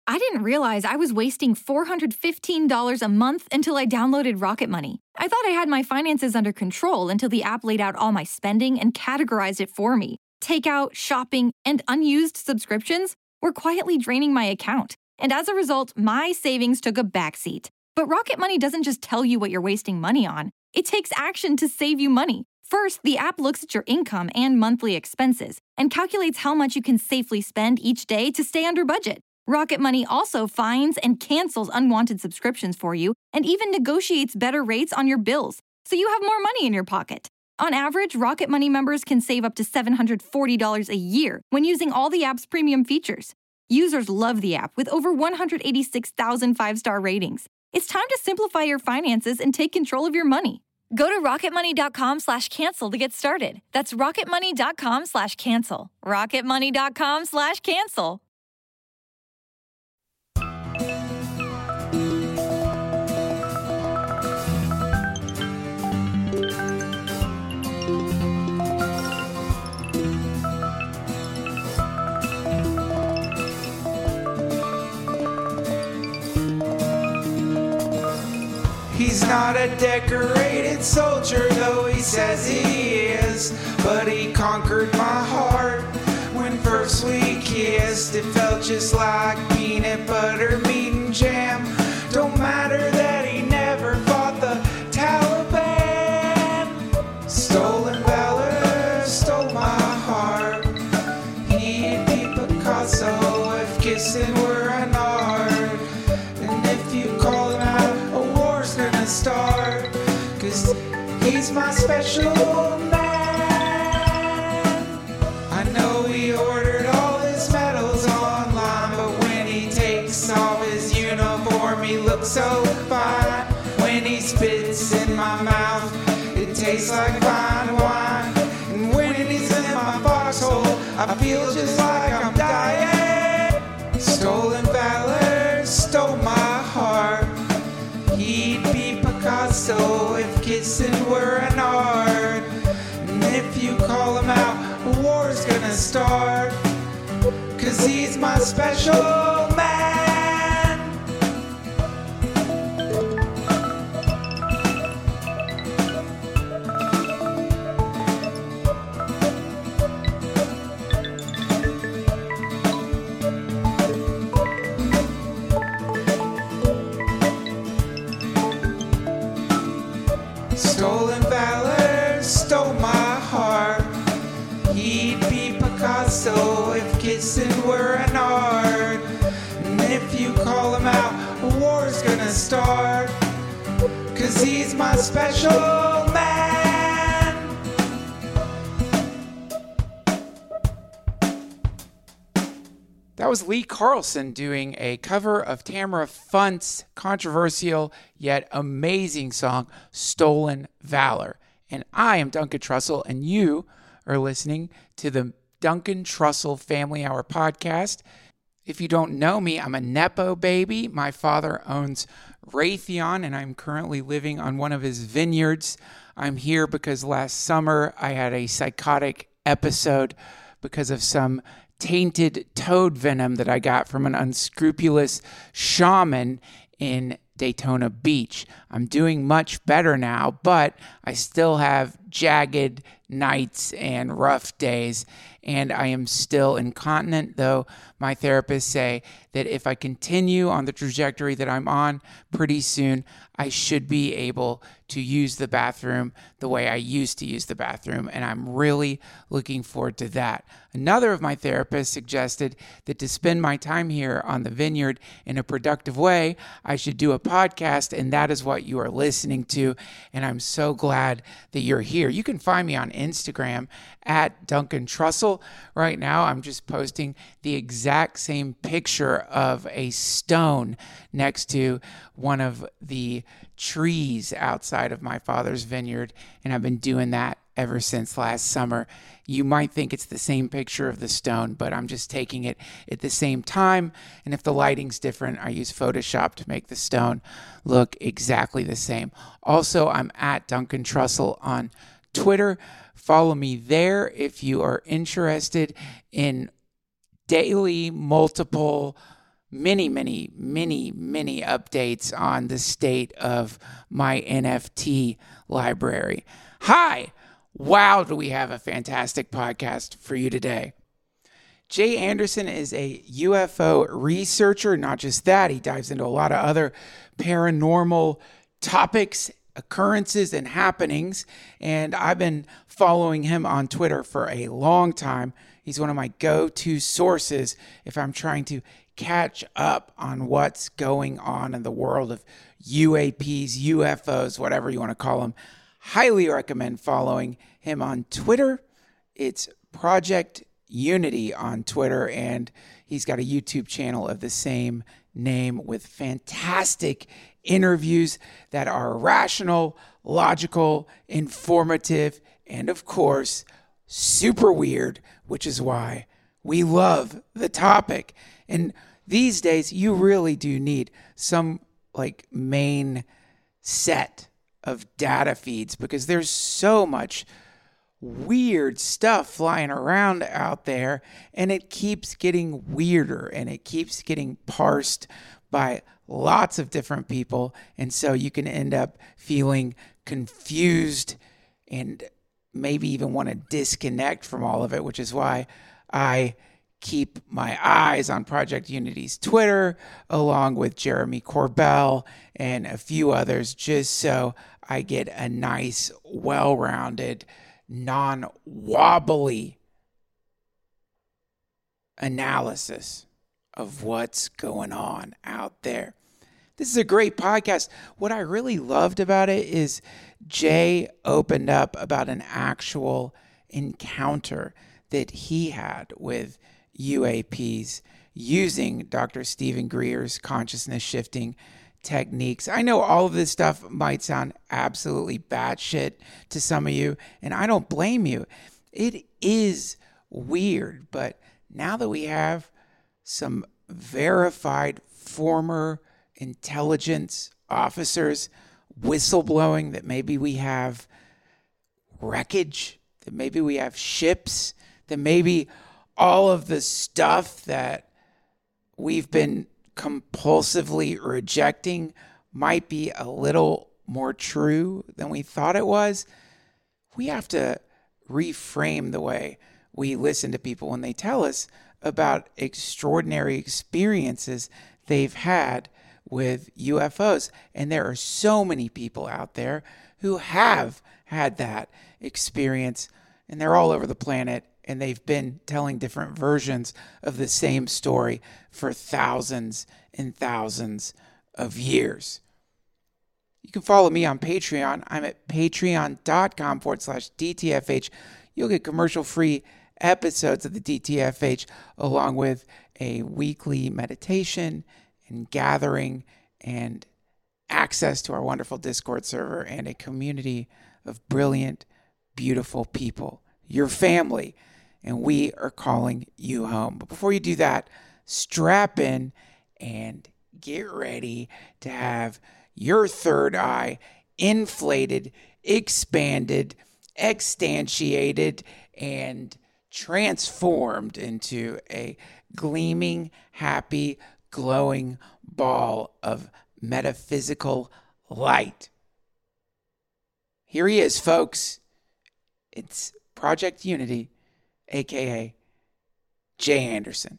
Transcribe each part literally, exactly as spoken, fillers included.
I didn't realize I was wasting four hundred fifteen dollars a month until I downloaded Rocket Money. I thought I had my finances under control until the app laid out all my spending and categorized it for me. Takeout, shopping, and unused subscriptions were quietly draining my account. And as a result, my savings took a backseat. But Rocket Money doesn't just tell you what you're wasting money on. It takes action to save you money. First, the app looks at your income and monthly expenses and calculates how much you can safely spend each day to stay under budget. Rocket Money also finds and cancels unwanted subscriptions for you and even negotiates better rates on your bills, so you have more money in your pocket. On average, Rocket Money members can save up to seven hundred forty dollars a year when using all the app's premium features. Users love the app with over one hundred eighty-six thousand five-star ratings. It's time to simplify your finances and take control of your money. Go to rocketmoney.com slash cancel to get started. That's rocketmoney.com slash cancel. rocketmoney.com slash cancel. He's not a decorated soldier, though he says he is. But he conquered my heart when first we kissed. It felt just like peanut butter, meat and jam. Don't matter that he never fought the Taliban. Stolen valor stole my heart. He'd be Picasso if kissing were an art. And if you call him out, gonna start, cause he's my special man. I know he ordered all his medals online, but when he takes off his uniform, he looks so fine. When he spits in my mouth, it tastes like fine wine. And when he's in my foxhole, I feel just like I'm dying. Stolen valor stole my heart. He'd be Picasso if kissing were an art. And if you call him out, a war's gonna start. Cause he's my special man. Stolen valor stole my heart. He'd be Picasso if kissing were an art. And if you call him out, a war's gonna start. Cause he's my special man. That was Lee Carlson doing a cover of Tamara Funt's controversial yet amazing song, Stolen Valor. And I am Duncan Trussell, and you are listening to the Duncan Trussell Family Hour podcast. If you don't know me, I'm a Nepo baby. My father owns Raytheon, and I'm currently living on one of his vineyards. I'm here because last summer I had a psychotic episode because of some tainted toad venom that I got from an unscrupulous shaman in Daytona Beach. I'm doing much better now, but I still have jagged nights and rough days, and I am still incontinent, though my therapists say that if I continue on the trajectory that I'm on, pretty soon I should be able to use the bathroom the way I used to use the bathroom, and I'm really looking forward to that. Another of my therapists suggested that to spend my time here on the vineyard in a productive way, I should do a podcast, and that is what you are listening to, and I'm so glad that you're here. You can find me on Instagram at Duncan Trussell. Right now, I'm just posting the exact same picture of a stone next to one of the trees outside of my father's vineyard, and I've been doing that ever since last summer. You might think it's the same picture of the stone, but I'm just taking it at the same time, and if the lighting's different, I use Photoshop to make the stone look exactly the same. Also, I'm at Duncan Trussell on Twitter. Follow me there if you are interested in daily, multiple many, many, many, many updates on the state of my N F T library. Hi! Wow, do we have a fantastic podcast for you today. Jay Anderson is a U F O researcher. Not just that, he dives into a lot of other paranormal topics, occurrences, and happenings. And I've been following him on Twitter for a long time. He's one of my go-to sources if I'm trying to catch up on what's going on in the world of U A Ps, U F Os, whatever you want to call them. Highly recommend following him on Twitter. It's Project Unity on Twitter, and he's got a YouTube channel of the same name with fantastic interviews that are rational, logical, informative, and of course, super weird, which is why we love the topic. And these days, you really do need some like main set of data feeds because there's so much weird stuff flying around out there, and it keeps getting weirder and it keeps getting parsed by lots of different people. And so you can end up feeling confused and maybe even want to disconnect from all of it, which is why I keep my eyes on Project Unity's Twitter, along with Jeremy Corbell and a few others, just so I get a nice, well-rounded, non-wobbly analysis of what's going on out there. This is a great podcast. What I really loved about it is Jay opened up about an actual encounter that he had with U A Ps using Doctor Stephen Greer's consciousness shifting techniques. I know all of this stuff might sound absolutely batshit to some of you, and I don't blame you. It is weird, but now that we have some verified former intelligence officers whistleblowing that maybe we have wreckage, that maybe we have ships, that maybe all of the stuff that we've been compulsively rejecting might be a little more true than we thought it was, we have to reframe the way we listen to people when they tell us about extraordinary experiences they've had with U F Os. And there are so many people out there who have had that experience, and they're all over the planet, and they've been telling different versions of the same story for thousands and thousands of years. You can follow me on Patreon. I'm at patreon.com forward slash DTFH. You'll get commercial-free episodes of the D T F H along with a weekly meditation and gathering and access to our wonderful Discord server and a community of brilliant, beautiful people. Your family. And we are calling you home. But before you do that, strap in and get ready to have your third eye inflated, expanded, exstantiated, and transformed into a gleaming, happy, glowing ball of metaphysical light. Here he is, folks. It's Project Unity, a k a. Jay Anderson.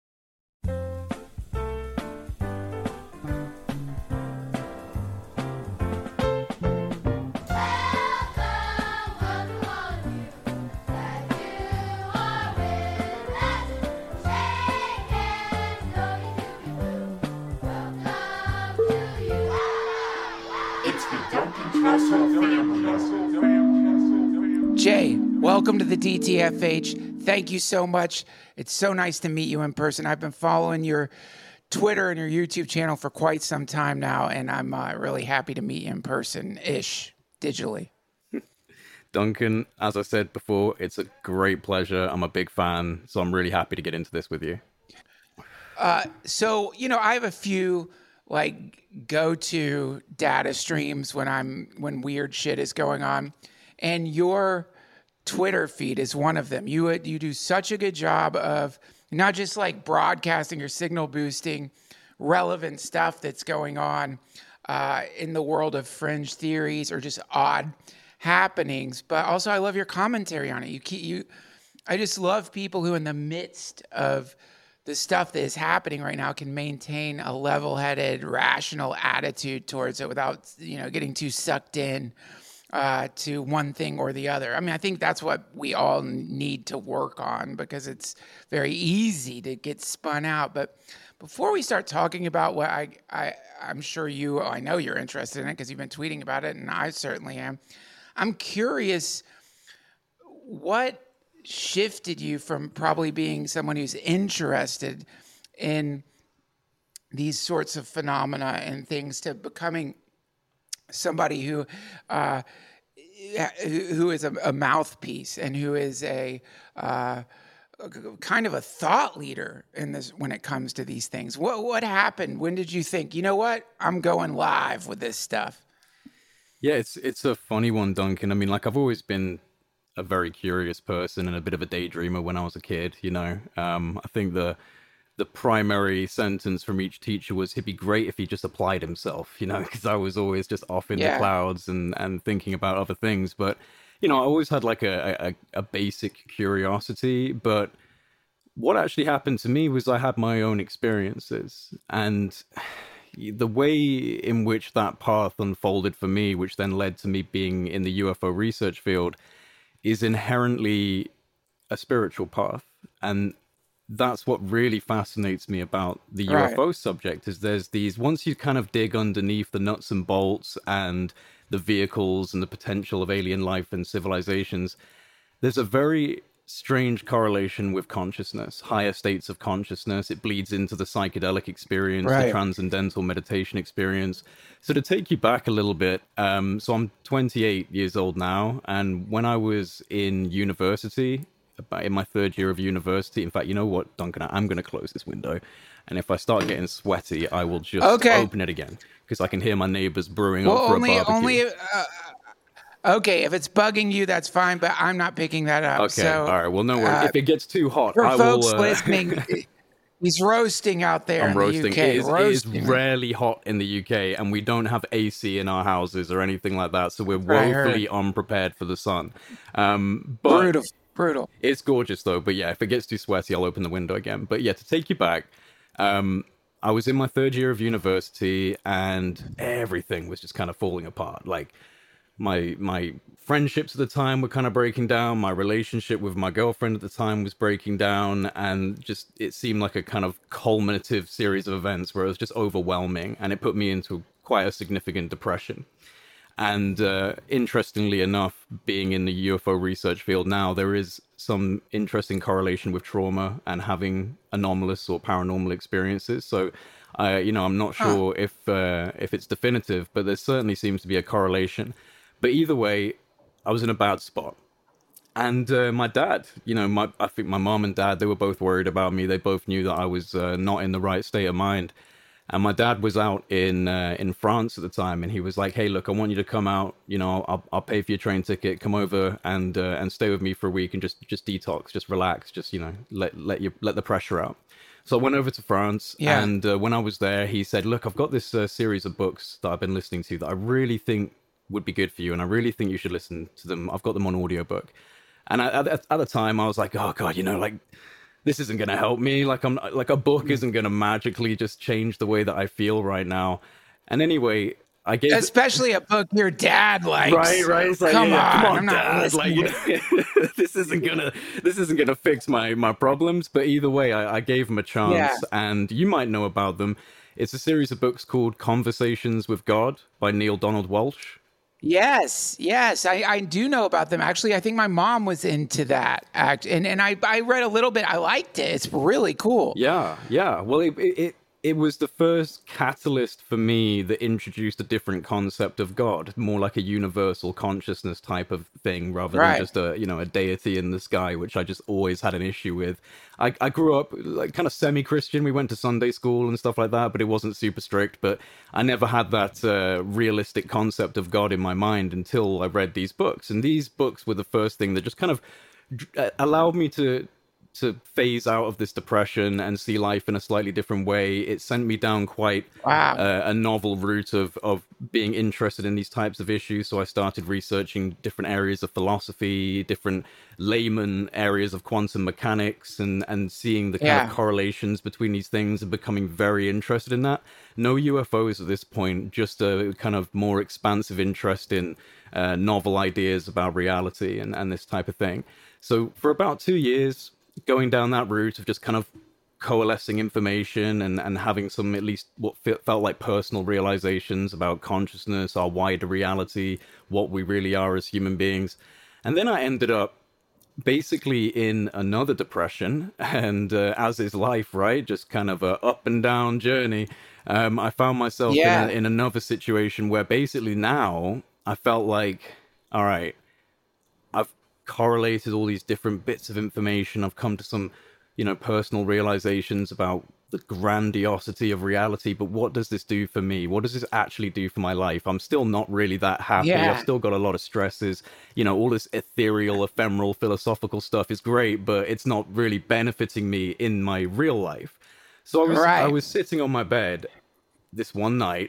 Jay, welcome to the D T F H. Thank you so much. It's so nice to meet you in person. I've been following your Twitter and your YouTube channel for quite some time now, and I'm uh, really happy to meet you in person-ish, digitally. Duncan, as I said before, it's a great pleasure. I'm a big fan, so I'm really happy to get into this with you. Uh, so, you know, I have a few like go-to data streams when I'm when weird shit is going on, and your Twitter feed is one of them. You you do such a good job of not just like broadcasting or signal boosting relevant stuff that's going on uh, in the world of fringe theories or just odd happenings, but also I love your commentary on it. You keep you, I just love people who, in the midst of the stuff that is happening right now, can maintain a level-headed, rational attitude towards it without, you know, getting too sucked in uh, to one thing or the other. I mean, I think that's what we all need to work on, because it's very easy to get spun out. But before we start talking about what I, I I'm sure you, I know you're interested in it because you've been tweeting about it, and I certainly am. I'm curious, what shifted you from probably being someone who's interested in these sorts of phenomena and things to becoming somebody who uh, who is a, a mouthpiece and who is a uh, kind of a thought leader in this when it comes to these things? What what happened? When did you think, you know what, I'm going live with this stuff? Yeah, it's it's a funny one, Duncan. I mean, like, I've always been a very curious person and a bit of a daydreamer when I was a kid, you know. Um, I think the the primary sentence from each teacher was, he'd be great if he just applied himself, you know, because I was always just off in Yeah. the clouds and, and thinking about other things. But, you know, I always had like a, a, a basic curiosity. But what actually happened to me was I had my own experiences. And the way in which that path unfolded for me, which then led to me being in the U F O research field, is inherently a spiritual path. And that's what really fascinates me about the Right. U F O subject, is there's these, once you kind of dig underneath the nuts and bolts and the vehicles and the potential of alien life and civilizations, there's a very strange correlation with consciousness, higher states of consciousness. It bleeds into the psychedelic experience, Right. the transcendental meditation experience. So to take you back a little bit, um, so I'm twenty-eight years old now, and when I was in university, about in my third year of university, in fact, you know what, Duncan, I'm going to close this window, and if I start getting sweaty, I will just Okay. open it again, because I can hear my neighbors brewing Well, up for only a barbecue. only. Uh, okay, if it's bugging you, that's fine, but I'm not picking that up. Okay, So, all right, well, no worries. uh, If it gets too hot, for I folks will... Uh... listening, he's roasting out there I'm in roasting. the U K. It is, it is roasting. rarely hot in the U K, and we don't have A C in our houses or anything like that, so we're I heard. woefully unprepared for the sun. Um, but Brutal, brutal. it's gorgeous, though. But yeah, if it gets too sweaty, I'll open the window again. But yeah, to take you back, um, I was in my third year of university, and everything was just kind of falling apart. Like, my my friendships at the time were kind of breaking down. My relationship with my girlfriend at the time was breaking down, and just it seemed like a kind of culminative series of events where it was just overwhelming, and it put me into quite a significant depression. And uh, interestingly enough, being in the U F O research field now, there is some interesting correlation with trauma and having anomalous or paranormal experiences. So, uh, you know, I'm not sure huh. if uh, if it's definitive, but there certainly seems to be a correlation. But either way, I was in a bad spot. And uh, my dad, you know, my I think my mom and dad, they were both worried about me. They both knew that I was uh, not in the right state of mind. And my dad was out in uh, in France at the time, and he was like, "Hey, look, I want you to come out. You know, I'll I'll pay for your train ticket. Come over and uh, and stay with me for a week and just just detox, just relax, just you know, let let you let the pressure out." So I went over to France, Yeah. and uh, when I was there, he said, "Look, I've got this uh, series of books that I've been listening to that I really think would be good for you, and I really think you should listen to them. I've got them on audiobook." And I, at, at the time, I was like, "Oh God, you know, like." This isn't going to help me. Like I'm like a book isn't going to magically just change the way that I feel right now. And anyway, I gave especially a book your dad likes. Right, right. It's like, come, yeah, on, come on, I'm not Dad. Like, you know, this isn't gonna this isn't gonna fix my my problems. But either way, I, I gave him a chance, Yeah. and you might know about them. It's a series of books called Conversations with God by Neil Donald Walsh. Yes, yes, I, I do know about them. Actually, I think my mom was into that act, and and I, I read a little bit. I liked it. It's really cool. Yeah, yeah. Well, it it it was the first catalyst for me that introduced a different concept of God, more like a universal consciousness type of thing, rather Right. than just a you know a deity in the sky, which I just always had an issue with. I, I grew up like kind of semi-Christian. We went to Sunday school and stuff like that, but it wasn't super strict. But I never had that uh, realistic concept of God in my mind until I read these books. And these books were the first thing that just kind of uh, allowed me to to phase out of this depression and see life in a slightly different way. It sent me down quite Wow. uh, a novel route of of being interested in these types of issues. So I started researching different areas of philosophy, different layman areas of quantum mechanics, and and seeing the kind Yeah. of correlations between these things and becoming very interested in that. No U F Os at this point, just a kind of more expansive interest in uh, novel ideas about reality and, and this type of thing. So for about two years, going down that route of just kind of coalescing information and, and having some at least what fe- felt like personal realizations about consciousness, our wider reality, what we really are as human beings. And then I ended up basically in another depression, and uh, as is life, right? Just kind of a up and down journey. Um, I found myself Yeah. in, a, in another situation where basically now I felt like, all right, I've correlated all these different bits of information. I've come to some, you know, personal realizations about the grandiosity of reality. But what does this do for me? What does this actually do for my life? I'm still not really that happy. Yeah. I've still got a lot of stresses. You know, all this ethereal, ephemeral, philosophical stuff is great, but it's not really benefiting me in my real life. So I was, Right. I was sitting on my bed this one night,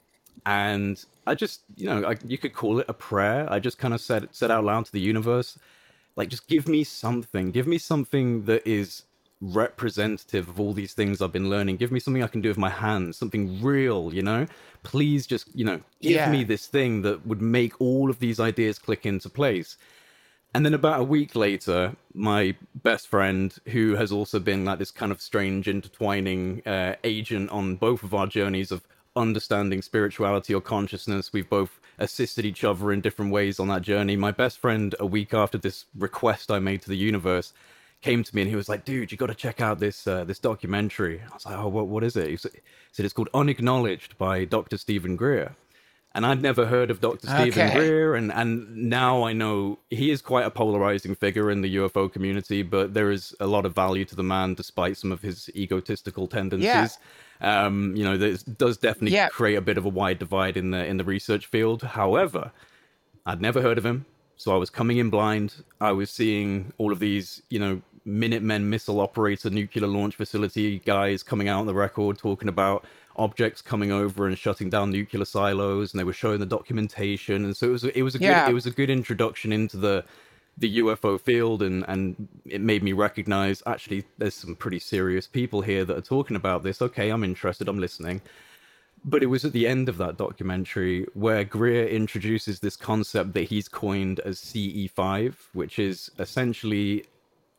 and I just, you know, I, you could call it a prayer. I just kind of said said out loud to the universe, like, just give me something. Give me something that is representative of all these things I've been learning. Give me something I can do with my hands, something real, you know? Please just, you know, give Yeah. me this thing that would make all of these ideas click into place. And then about a week later, my best friend, who has also been like this kind of strange intertwining uh, agent on both of our journeys of understanding spirituality or consciousness, we've both assisted each other in different ways on that journey. My best friend, a week after this request I made to the universe, came to me and he was like, dude, you got to check out this uh, this documentary. I was like, oh, what, what is it? He said, it's called Unacknowledged by Doctor Stephen Greer. And I'd never heard of Doctor Stephen Okay. Greer, and, and now I know he is quite a polarizing figure in the U F O community, but there is a lot of value to the man despite some of his egotistical tendencies. Um, you know, this does definitely Yeah. create a bit of a wide divide in the in the research field. However, I'd never heard of him, so I was coming in blind. I was seeing all of these, you know, Minutemen missile operator nuclear launch facility guys coming out on the record talking about objects coming over and shutting down nuclear silos, and they were showing the documentation, and so it was a, it was a Yeah. good it was a good introduction into the the U F O field, and and it made me recognize actually there's some pretty serious people here that are talking about this. Okay, I'm interested, I'm listening. But it was at the end of that documentary where Greer introduces this concept that he's coined as C E five, which is essentially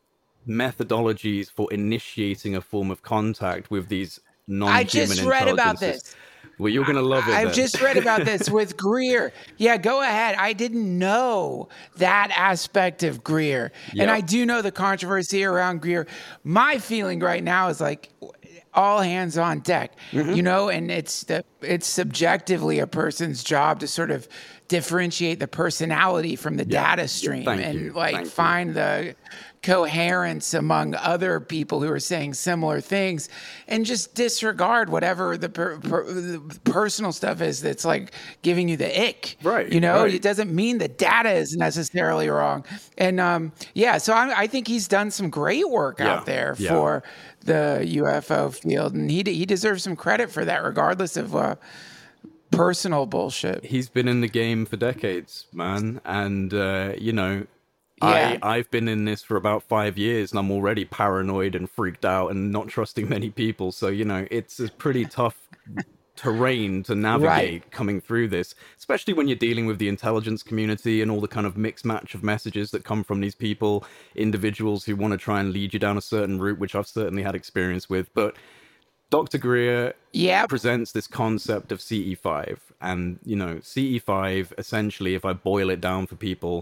methodologies for initiating a form of contact with these non-human I just read about intelligences. this. Well, you're going to love it. I've then. just read about this with Greer. Yeah, go ahead. I didn't know that aspect of Greer. And Yep. I do know the controversy around Greer. My feeling right now is like all hands on deck, Mm-hmm. you know, and it's the it's subjectively a person's job to sort of differentiate the personality from the Yeah. data stream Thank and you. like Thank you. find the coherence among other people who are saying similar things and just disregard whatever the, per, per, the personal stuff is that's like giving you the ick. Right, You know, right. it doesn't mean the data is necessarily wrong. And um, yeah, so I, I think he's done some great work Yeah, out there yeah. for the U F O field. And he, he deserves some credit for that, regardless of uh, personal bullshit. He's been in the game for decades, man, and uh, you know, Yeah. I I've been in this for about five years, and I'm already paranoid and freaked out and not trusting many people. So you know, it's a pretty tough terrain to navigate coming through this, especially when you're dealing with the intelligence community and all the kind of mixed match of messages that come from these people, individuals who want to try and lead you down a certain route, which I've certainly had experience with. But Doctor Greer Yep. presents this concept of C E five. And, you know, C E five, essentially, if I boil it down for people,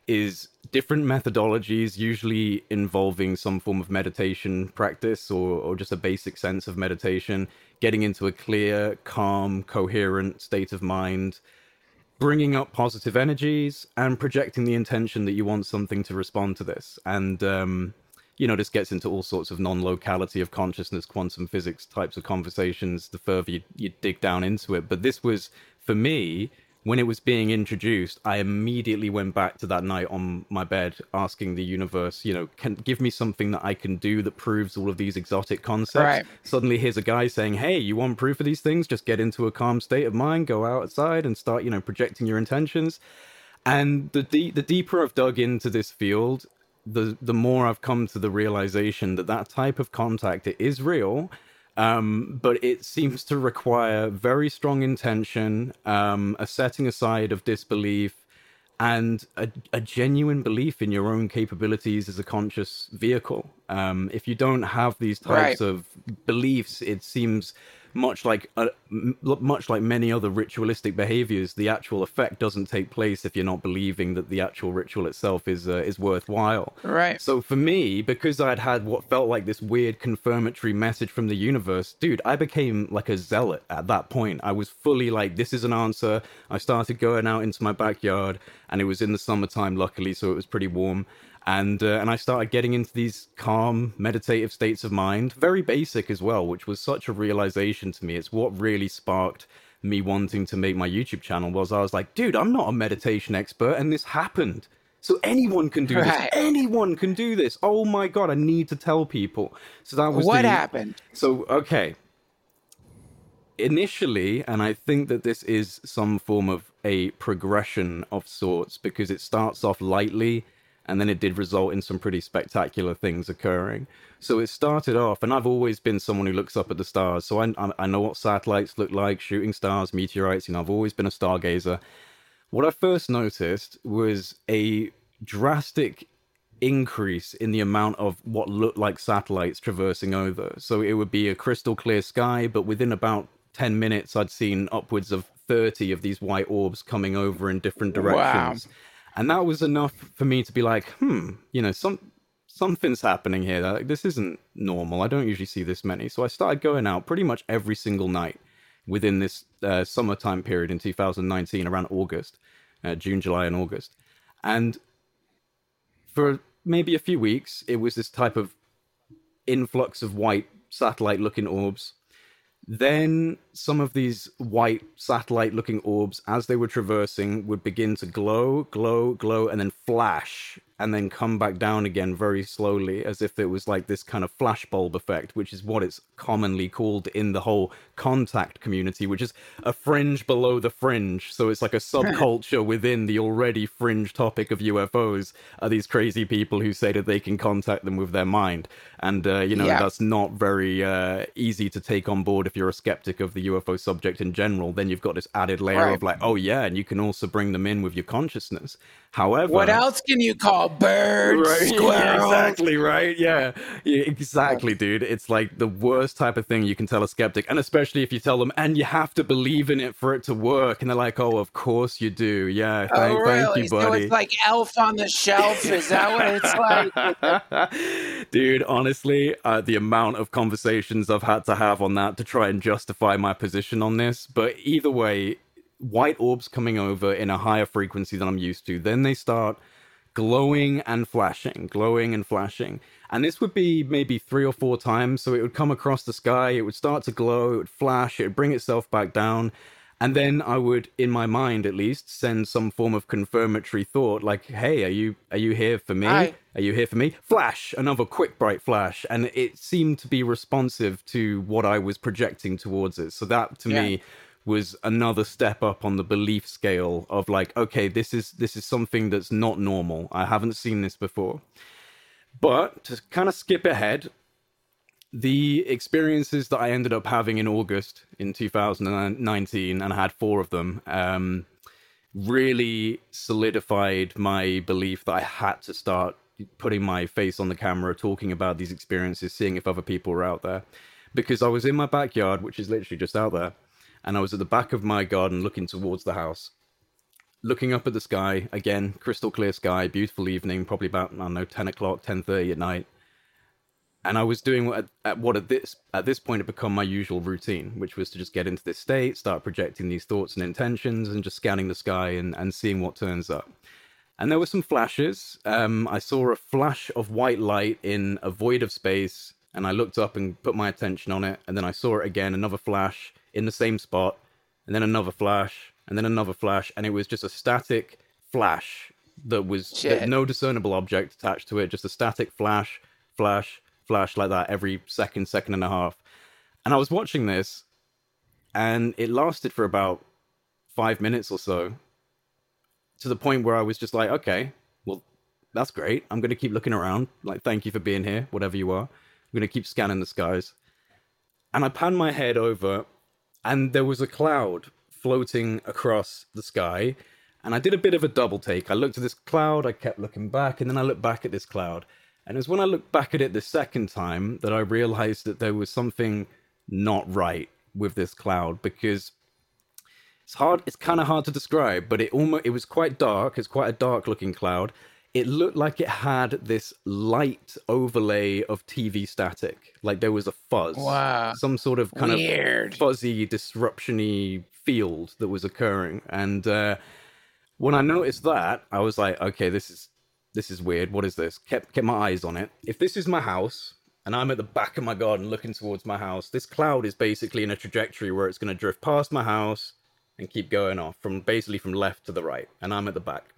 is different methodologies, usually involving some form of meditation practice or, or just a basic sense of meditation, getting into a clear, calm, coherent state of mind, bringing up positive energies and projecting the intention that you want something to respond to this. And, um, you know, this gets into all sorts of non-locality of consciousness, quantum physics types of conversations the further you, you dig down into it. But this was, for me, when it was being introduced, I immediately went back to that night on my bed asking the universe, you know, can give me something that I can do that proves all of these exotic concepts. Right. Suddenly here's a guy saying, hey, you want proof of these things? Just get into a calm state of mind, go outside and start, you know, projecting your intentions. And the de- the deeper I've dug into this field, the the more I've come to the realization that that type of contact, it is real. Um, but it seems to require very strong intention, um, a setting aside of disbelief, and a, a genuine belief in your own capabilities as a conscious vehicle. Um, if you don't have these types Right. of beliefs, it seems much like uh, m- much like many other ritualistic behaviors. The actual effect doesn't take place if you're not believing that the actual ritual itself is uh, is worthwhile. Right. So for me, because I'd had what felt like this weird confirmatory message from the universe, dude, I became like a zealot at that point. I was fully like, this is an answer. I started going out into my backyard, and it was in the summertime, luckily, so it was pretty warm. And uh, and I started getting into these calm, meditative states of mind, very basic as well, which was such a realization to me. It's what really sparked me wanting to make my YouTube channel. Was I was like, dude, I'm not a meditation expert, and this happened. So anyone can do Right. this. Anyone can do this. Oh my God, I need to tell people. So that was What the- happened? So, okay. Initially, and I think that this is some form of a progression of sorts, because it starts off lightly, and then it did result in some pretty spectacular things occurring. So it started off, and I've always been someone who looks up at the stars. So I, I I know what satellites look like, shooting stars, meteorites. You know, I've always been a stargazer. What I first noticed was a drastic increase in the amount of what looked like satellites traversing over. So it would be a crystal clear sky, but within about ten minutes, I'd seen upwards of thirty of these white orbs coming over in different directions. And that was enough for me to be like, hmm, you know, some something's happening here. Like, this isn't normal. I don't usually see this many. So I started going out pretty much every single night within this uh, summertime period in two thousand nineteen, around August, uh, June, July, and August. And for maybe a few weeks, it was this type of influx of white satellite-looking orbs. Then some of these white satellite-looking orbs, as they were traversing, would begin to glow, glow, glow, and then flash, and then come back down again very slowly, as if it was like this kind of flashbulb effect, which is what it's commonly called in the whole contact community, which is a fringe below the fringe. So it's like a subculture within the already fringe topic of U F Os, are these crazy people who say that they can contact them with their mind. And, uh, you know, Yeah. that's not very uh, easy to take on board if you're a skeptic of the U F O subject in general. Then you've got this added layer Right. of like, oh yeah, and you can also bring them in with your consciousness. However, What else can you call birds, Right, squirrels? yeah, exactly, right? Yeah. yeah, exactly, dude. It's like the worst type of thing you can tell a skeptic, and especially if you tell them, and you have to believe in it for it to work, and they're like, "Oh, of course you do." Yeah, Oh, thank, really? thank you, So buddy. it's like Elf on the Shelf? Is that what it's like? Dude, honestly, uh, the amount of conversations I've had to have on that to try and justify my position on this. But either way, white orbs coming over in a higher frequency than I'm used to. Then they start glowing and flashing, glowing and flashing. And this would be maybe three or four times. So it would come across the sky, it would start to glow, it would flash, it would bring itself back down. And then I would, in my mind at least, send some form of confirmatory thought, like, "Hey, are you are you here for me? Hi. Are you here for me?" Flash, another quick bright flash, and it seemed to be responsive to what I was projecting towards it. So that to Yeah. me was another step up on the belief scale of like, okay, this is this is something that's not normal. I haven't seen this before. But to kind of skip ahead, the experiences that I ended up having in August in two thousand nineteen, and I had four of them, um, really solidified my belief that I had to start putting my face on the camera, talking about these experiences, seeing if other people were out there. Because I was in my backyard, which is literally just out there, and I was at the back of my garden looking towards the house, looking up at the sky, again, crystal clear sky, beautiful evening, probably about, I don't know, ten o'clock, ten thirty at night. And I was doing what at what at this at this point had become my usual routine, which was to just get into this state, start projecting these thoughts and intentions, and just scanning the sky and, and seeing what turns up. And there were some flashes. Um, I saw a flash of white light in a void of space, and I looked up and put my attention on it, and then I saw it again, another flash in the same spot, and then another flash, and then another flash, and it was just a static flash that was Shit. no discernible object attached to it, just a static flash, flash, flash like that every second, second and a half. And I was watching this, and it lasted for about five minutes or so, to the point where I was just like, okay, well, that's great. I'm going to keep looking around. Like, thank you for being here, whatever you are. I'm going to keep scanning the skies. And I panned my head over, and there was a cloud floating across the sky. And I did a bit of a double take. I looked at this cloud, I kept looking back, and then I looked back at this cloud. And it was when I looked back at it the second time that I realized that there was something not right with this cloud, because it's hard, it's kind of hard to describe, but it almost, it was quite dark. It's quite a dark looking cloud. It looked like it had this light overlay of T V static. Like there was a fuzz. Wow. Some sort of kind Weird. of fuzzy, disruption-y field that was occurring. And uh, when I noticed that, I was like, okay, this is this is weird. What is this? Kept kept my eyes on it. If this is my house, and I'm at the back of my garden looking towards my house, this cloud is basically in a trajectory where it's going to drift past my house and keep going off, from basically from left to the right, and I'm at the back.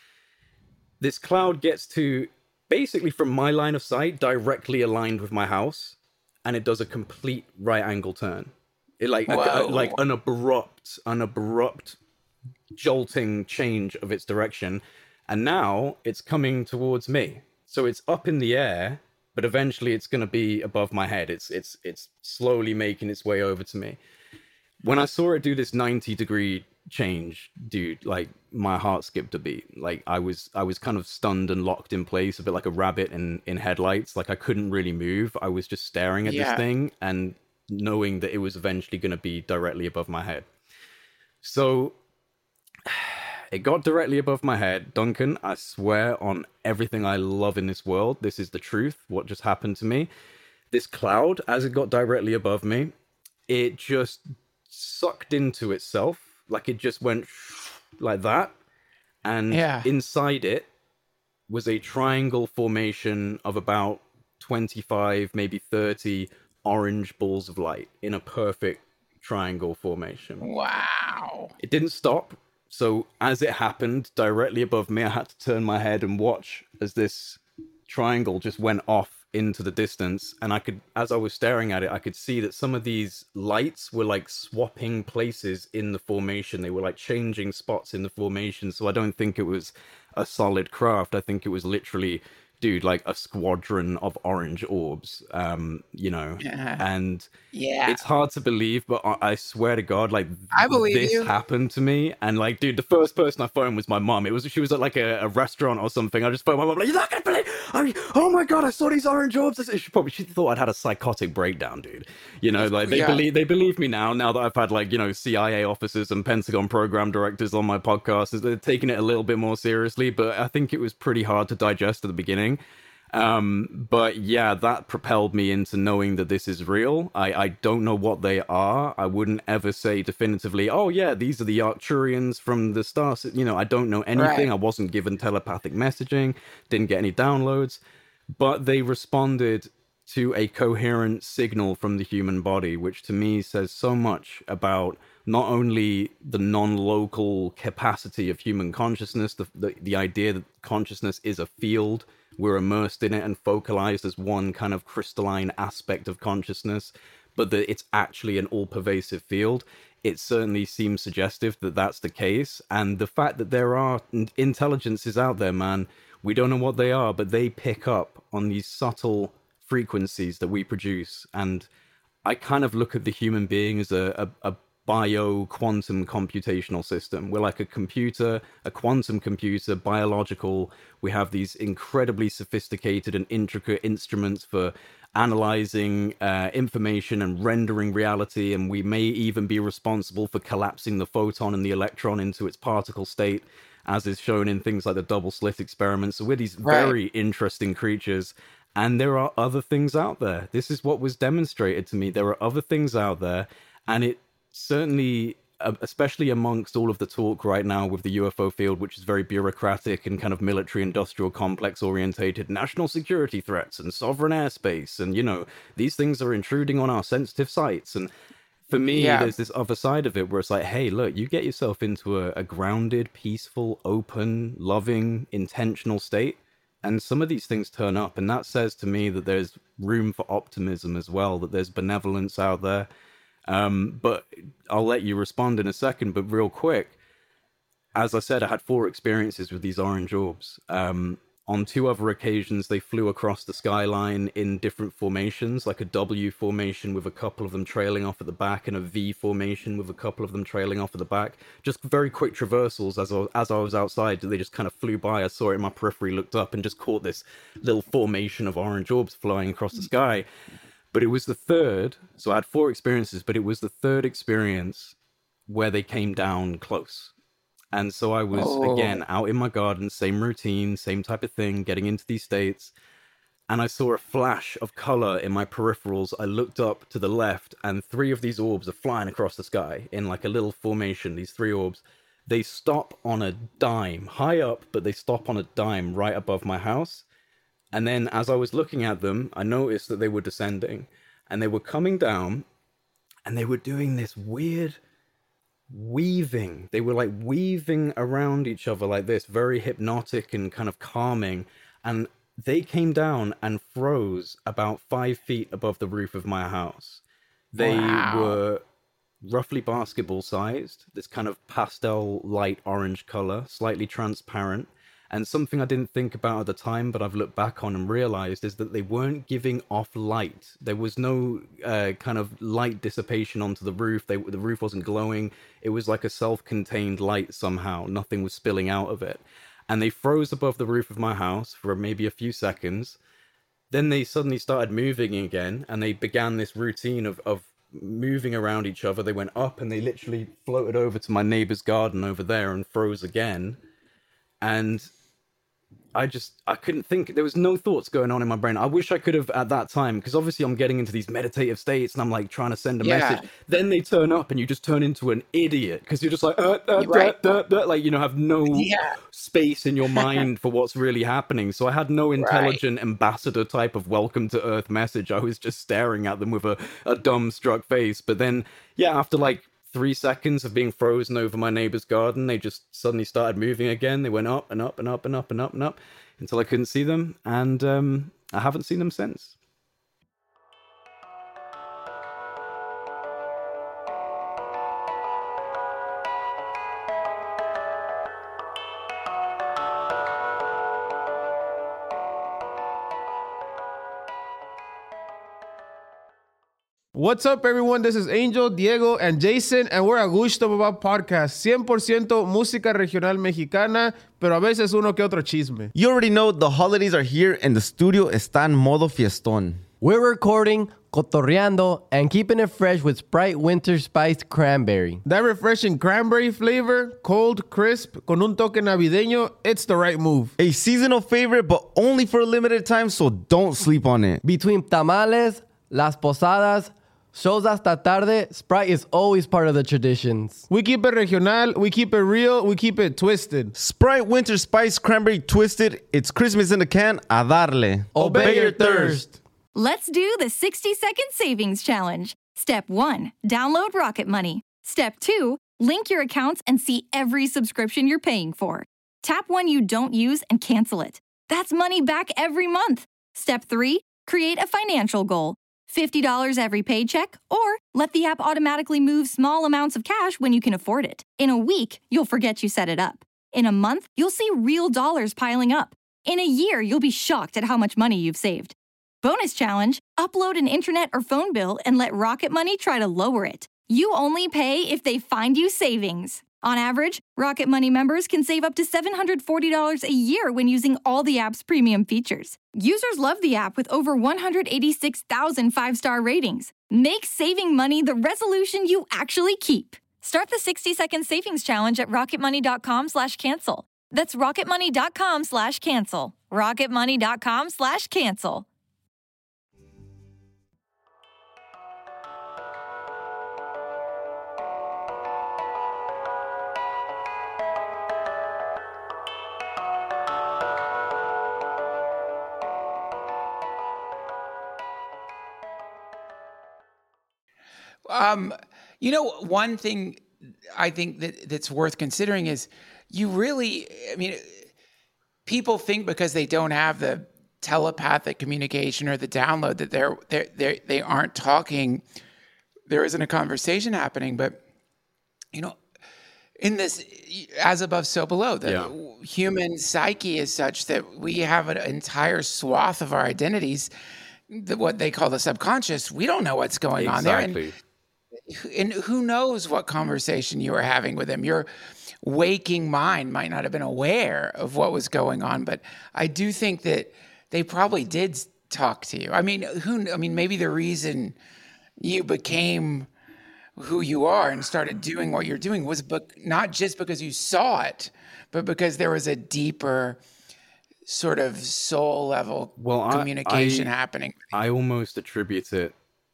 This cloud gets to basically from my line of sight directly aligned with my house, and it does a complete right angle turn. It like a, like an abrupt, an abrupt jolting change of its direction, and now it's coming towards me. So it's up in the air, but eventually it's going to be above my head. It's it's it's slowly making its way over to me. When I saw it do this ninety degree change, dude, like my heart skipped a beat. Like I was I was kind of stunned and locked in place, a bit like a rabbit in in headlights. Like I couldn't really move. I was just staring at Yeah. this thing and knowing that it was eventually going to be directly above my head. So it got directly above my head. Duncan, I swear on everything I love in this world, this is the truth, what just happened to me. This cloud, as it got directly above me, it just sucked into itself. Like it just went like that. And Yeah. inside it was a triangle formation of about twenty-five, maybe thirty orange balls of light in a perfect triangle formation. Wow. It didn't stop. So as it happened directly above me, I had to turn my head and watch as this triangle just went off into the distance. And I could, as I was staring at it, I could see that some of these lights were like swapping places in the formation. They were like changing spots in the formation. So I don't think it was a solid craft. I think it was literally, dude, like a squadron of orange orbs, um, you know, Yeah. and Yeah. it's hard to believe, but I, I swear to God, like I believe this you. happened to me. And like, dude, the first person I phoned was my mom. It was, she was at like a, a restaurant or something. I just phoned my mom, like, you're not gonna believe, I mean, oh my God, I saw these orange orbs. She probably, she thought I'd had a psychotic breakdown, dude. You know, like they Yeah. believe, they believe me now, now that I've had like, you know, C I A officers and Pentagon program directors on my podcast. They're taking it a little bit more seriously, but I think it was pretty hard to digest at the beginning. Um, but yeah, that propelled me into knowing that this is real. I, I don't know what they are. I wouldn't ever say definitively, oh yeah, these are the Arcturians from the stars. You know, I don't know anything. Right. I wasn't given telepathic messaging, didn't get any downloads, but they responded to a coherent signal from the human body, which to me says so much about not only the non-local capacity of human consciousness, the, the, the idea that consciousness is a field, we're immersed in it and focalized as one kind of crystalline aspect of consciousness, but that it's actually an all-pervasive field. It certainly seems suggestive that that's the case. And the fact that there are intelligences out there, man, we don't know what they are, but they pick up on these subtle frequencies that we produce. And I kind of look at the human being as a, a, a bio-quantum computational system. We're like a computer, a quantum computer, biological. We have these incredibly sophisticated and intricate instruments for analyzing uh, information and rendering reality, and we may even be responsible for collapsing the photon and the electron into its particle state, as is shown in things like the double slit experiment. So we're these Right. very interesting creatures, and there are other things out there. This is what was demonstrated to me. There are other things out there, and it certainly, uh, especially amongst all of the talk right now with the U F O field, which is very bureaucratic and kind of military industrial complex orientated, national security threats and sovereign airspace, and you know, these things are intruding on our sensitive sites, and for me, Yeah. there's this other side of it where it's like, hey, look, you get yourself into a, a grounded, peaceful, open, loving, intentional state, and some of these things turn up. And that says to me that there's room for optimism as well, that there's benevolence out there. Um, but I'll let you respond in a second, but real quick, as I said, I had four experiences with these orange orbs. Um, on two other occasions, they flew across the skyline in different formations, like a W formation with a couple of them trailing off at the back, and a V formation with a couple of them trailing off at the back. Just very quick traversals as I, as I was outside. They just kind of flew by. I saw it in my periphery, looked up, and just caught this little formation of orange orbs flying across the sky. But it was the third, so I had four experiences, but it was the third experience where they came down close. And so I was, Oh. again, out in my garden, same routine, same type of thing, getting into these states. And I saw a flash of color in my peripherals. I looked up to the left, and three of these orbs are flying across the sky in like a little formation, these three orbs. They stop on a dime, high up, but they stop on a dime right above my house. And then as I was looking at them, I noticed that they were descending. And they were coming down, and they were doing this weird weaving. They were like weaving around each other like this, very hypnotic and kind of calming. And they came down and froze about five feet above the roof of my house. They Wow. were roughly basketball sized, this kind of pastel light orange color, slightly transparent. And something I didn't think about at the time, but I've looked back on and realized, is that they weren't giving off light. There was no uh, kind of light dissipation onto the roof. They, the roof wasn't glowing. It was like a self-contained light somehow. Nothing was spilling out of it. And they froze above the roof of my house for maybe a few seconds. Then they suddenly started moving again, and they began this routine of, of moving around each other. They went up, and they literally floated over to my neighbor's garden over there and froze again. And I just, I couldn't think, there was no thoughts going on in my brain. I wish I could have at that time, because obviously I'm getting into these meditative states and I'm like trying to send a Yeah. message. Then they turn up and you just turn into an idiot because you're just like, uh, uh, Right. uh, uh, uh, like, you know, have no Yeah. space in your mind for what's really happening. So I had no intelligent ambassador type of welcome to Earth message. I was just staring at them with a, a dumb struck face. But then, yeah, after like three seconds of being frozen over my neighbor's garden, they just suddenly started moving again. They went up and up and up and up and up and up until I couldn't see them. And um, I haven't seen them since. What's up, everyone? This is Angel, Diego, and Jason, and we're a Gusto Baba podcast. cien por ciento música regional mexicana, pero a veces uno que otro chisme. You already know the holidays are here and the studio está en modo fiestón. We're recording, cotorreando, and keeping it fresh with Sprite Winter Spiced Cranberry. That refreshing cranberry flavor, cold, crisp, con un toque navideño, it's the right move. A seasonal favorite, but only for a limited time, so don't sleep on it. Between tamales, las posadas, shows hasta tarde, Sprite is always part of the traditions. We keep it regional, we keep it real, we keep it twisted. Sprite Winter Spice Cranberry Twisted. It's Christmas in a can. A darle. Obey your thirst. Let's do the sixty second savings challenge. Step one, download Rocket Money. Step two, link your accounts and see every subscription you're paying for. Tap one you don't use and cancel it. That's money back every month. Step three, create a financial goal. fifty dollars every paycheck, or let the app automatically move small amounts of cash when you can afford it. In a week, you'll forget you set it up. In a month, you'll see real dollars piling up. In a year, you'll be shocked at how much money you've saved. Bonus challenge, upload an internet or phone bill and let Rocket Money try to lower it. You only pay if they find you savings. On average, Rocket Money members can save up to seven hundred forty dollars a year when using all the app's premium features. Users love the app with over one hundred eighty-six thousand five-star ratings. Make saving money the resolution you actually keep. Start the sixty second savings challenge at rocketmoney.com slash cancel. That's rocketmoney.com slash cancel. rocketmoney.com slash cancel. Um, You know, one thing I think that that's worth considering is you really, I mean, people think because they don't have the telepathic communication or the download that they're, they're, they're, they aren't talking, there isn't a conversation happening. But, you know, in this, as above, so below, the Yeah. human psyche is such that we have an entire swath of our identities, the, what they call the subconscious. We don't know what's going on there. And, Exactly. and who knows what conversation you were having with him. Your waking mind might not have been aware of what was going on, but I do think that they probably did talk to you. I mean, who? I mean, maybe the reason you became who you are and started doing what you're doing was bec- not just because you saw it, but because there was a deeper sort of soul level Well, I- communication I- happening. I almost attribute it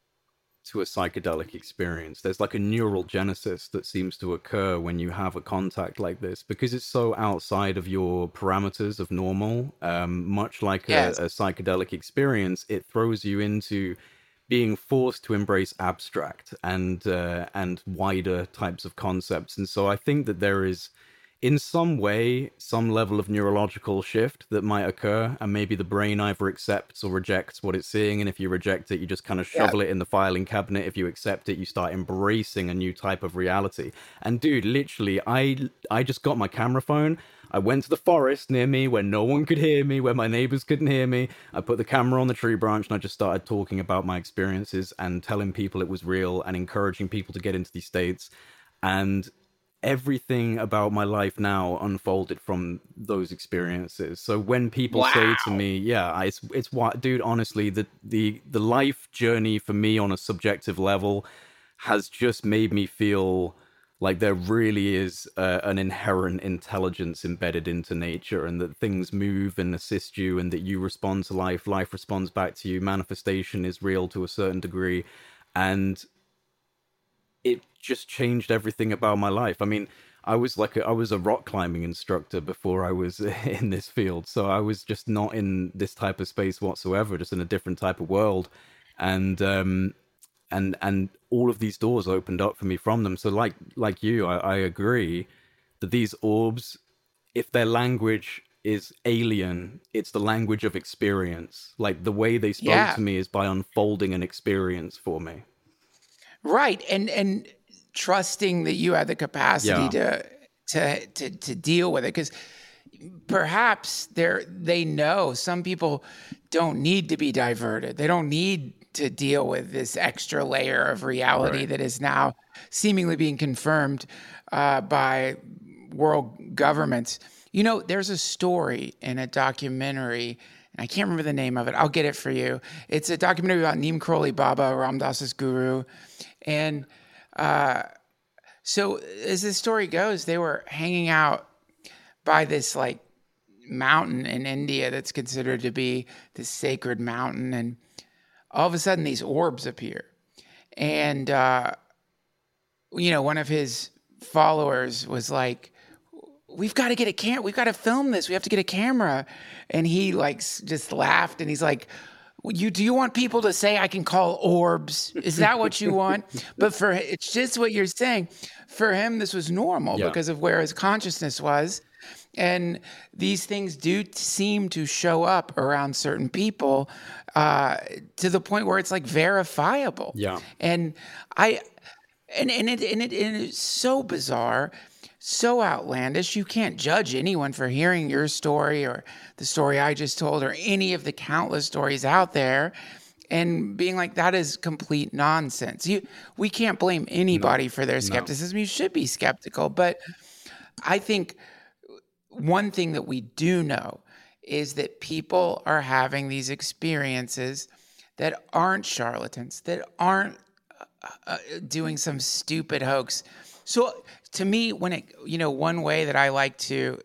to a psychedelic experience. There's like a neural genesis that seems to occur when you have a contact like this because it's so outside of your parameters of normal. Um, much like a, Yes. a psychedelic experience, it throws you into being forced to embrace abstract and uh, and wider types of concepts. And so I think that there is, in some way, some level of neurological shift that might occur, and maybe the brain either accepts or rejects what it's seeing. And if you reject it, you just kind of shovel it in the filing cabinet. If you accept it, you start embracing a new type of reality. And dude, literally, I I just got my camera phone. I went to the forest near me where no one could hear me, where my neighbors couldn't hear me. I put the camera on the tree branch and I just started talking about my experiences and telling people it was real and encouraging people to get into these states. And everything about my life now unfolded from those experiences. So when people say to me, yeah, I- it's it's what, dude, honestly, the the the life journey for me on a subjective level has just made me feel like there really is uh, an inherent intelligence embedded into nature, and that things move and assist you, and that you respond to life, life responds back to you. Manifestation is real to a certain degree, and it just changed everything about my life. I mean, I was like a, I was a rock climbing instructor before I was in this field, so I was just not in this type of space whatsoever, just in a different type of world, and um, and and all of these doors opened up for me from them. So like like you, I, I agree that these orbs, if their language is alien, it's the language of experience. Like the way they spoke Yeah. to me is by unfolding an experience for me. Right. And and trusting that you had the capacity Yeah. to to to to deal with it. Because perhaps they're they know some people don't need to be diverted. They don't need to deal with this extra layer of reality Right. that is now seemingly being confirmed uh, by world governments. You know, there's a story in a documentary, and I can't remember the name of it. I'll get it for you. It's a documentary about Neem Karoli Baba, Ram Dass's guru. And uh, so as the story goes, they were hanging out by this like mountain in India that's considered to be this sacred mountain. And all of a sudden these orbs appear. And, uh, you know, one of his followers was like, we've got to get a cam. We've got to film this. We have to get a camera. And he like s- just laughed and he's like, you, do you want people to say I can call orbs? Is that what you want? But for, it's just what you're saying. For him, this was normal Yeah. because of where his consciousness was. And these things do t- seem to show up around certain people uh, to the point where it's like verifiable. Yeah. And I, and, and, it, and, it, and it's so bizarre, so outlandish. You can't judge anyone for hearing your story or the story I just told or any of the countless stories out there and being like, that is complete nonsense. You, we can't blame anybody for their skepticism. You should be skeptical. But I think one thing that we do know is that people are having these experiences that aren't charlatans, that aren't uh, uh, doing some stupid hoax. So to me, when it, you know, one way that I like to,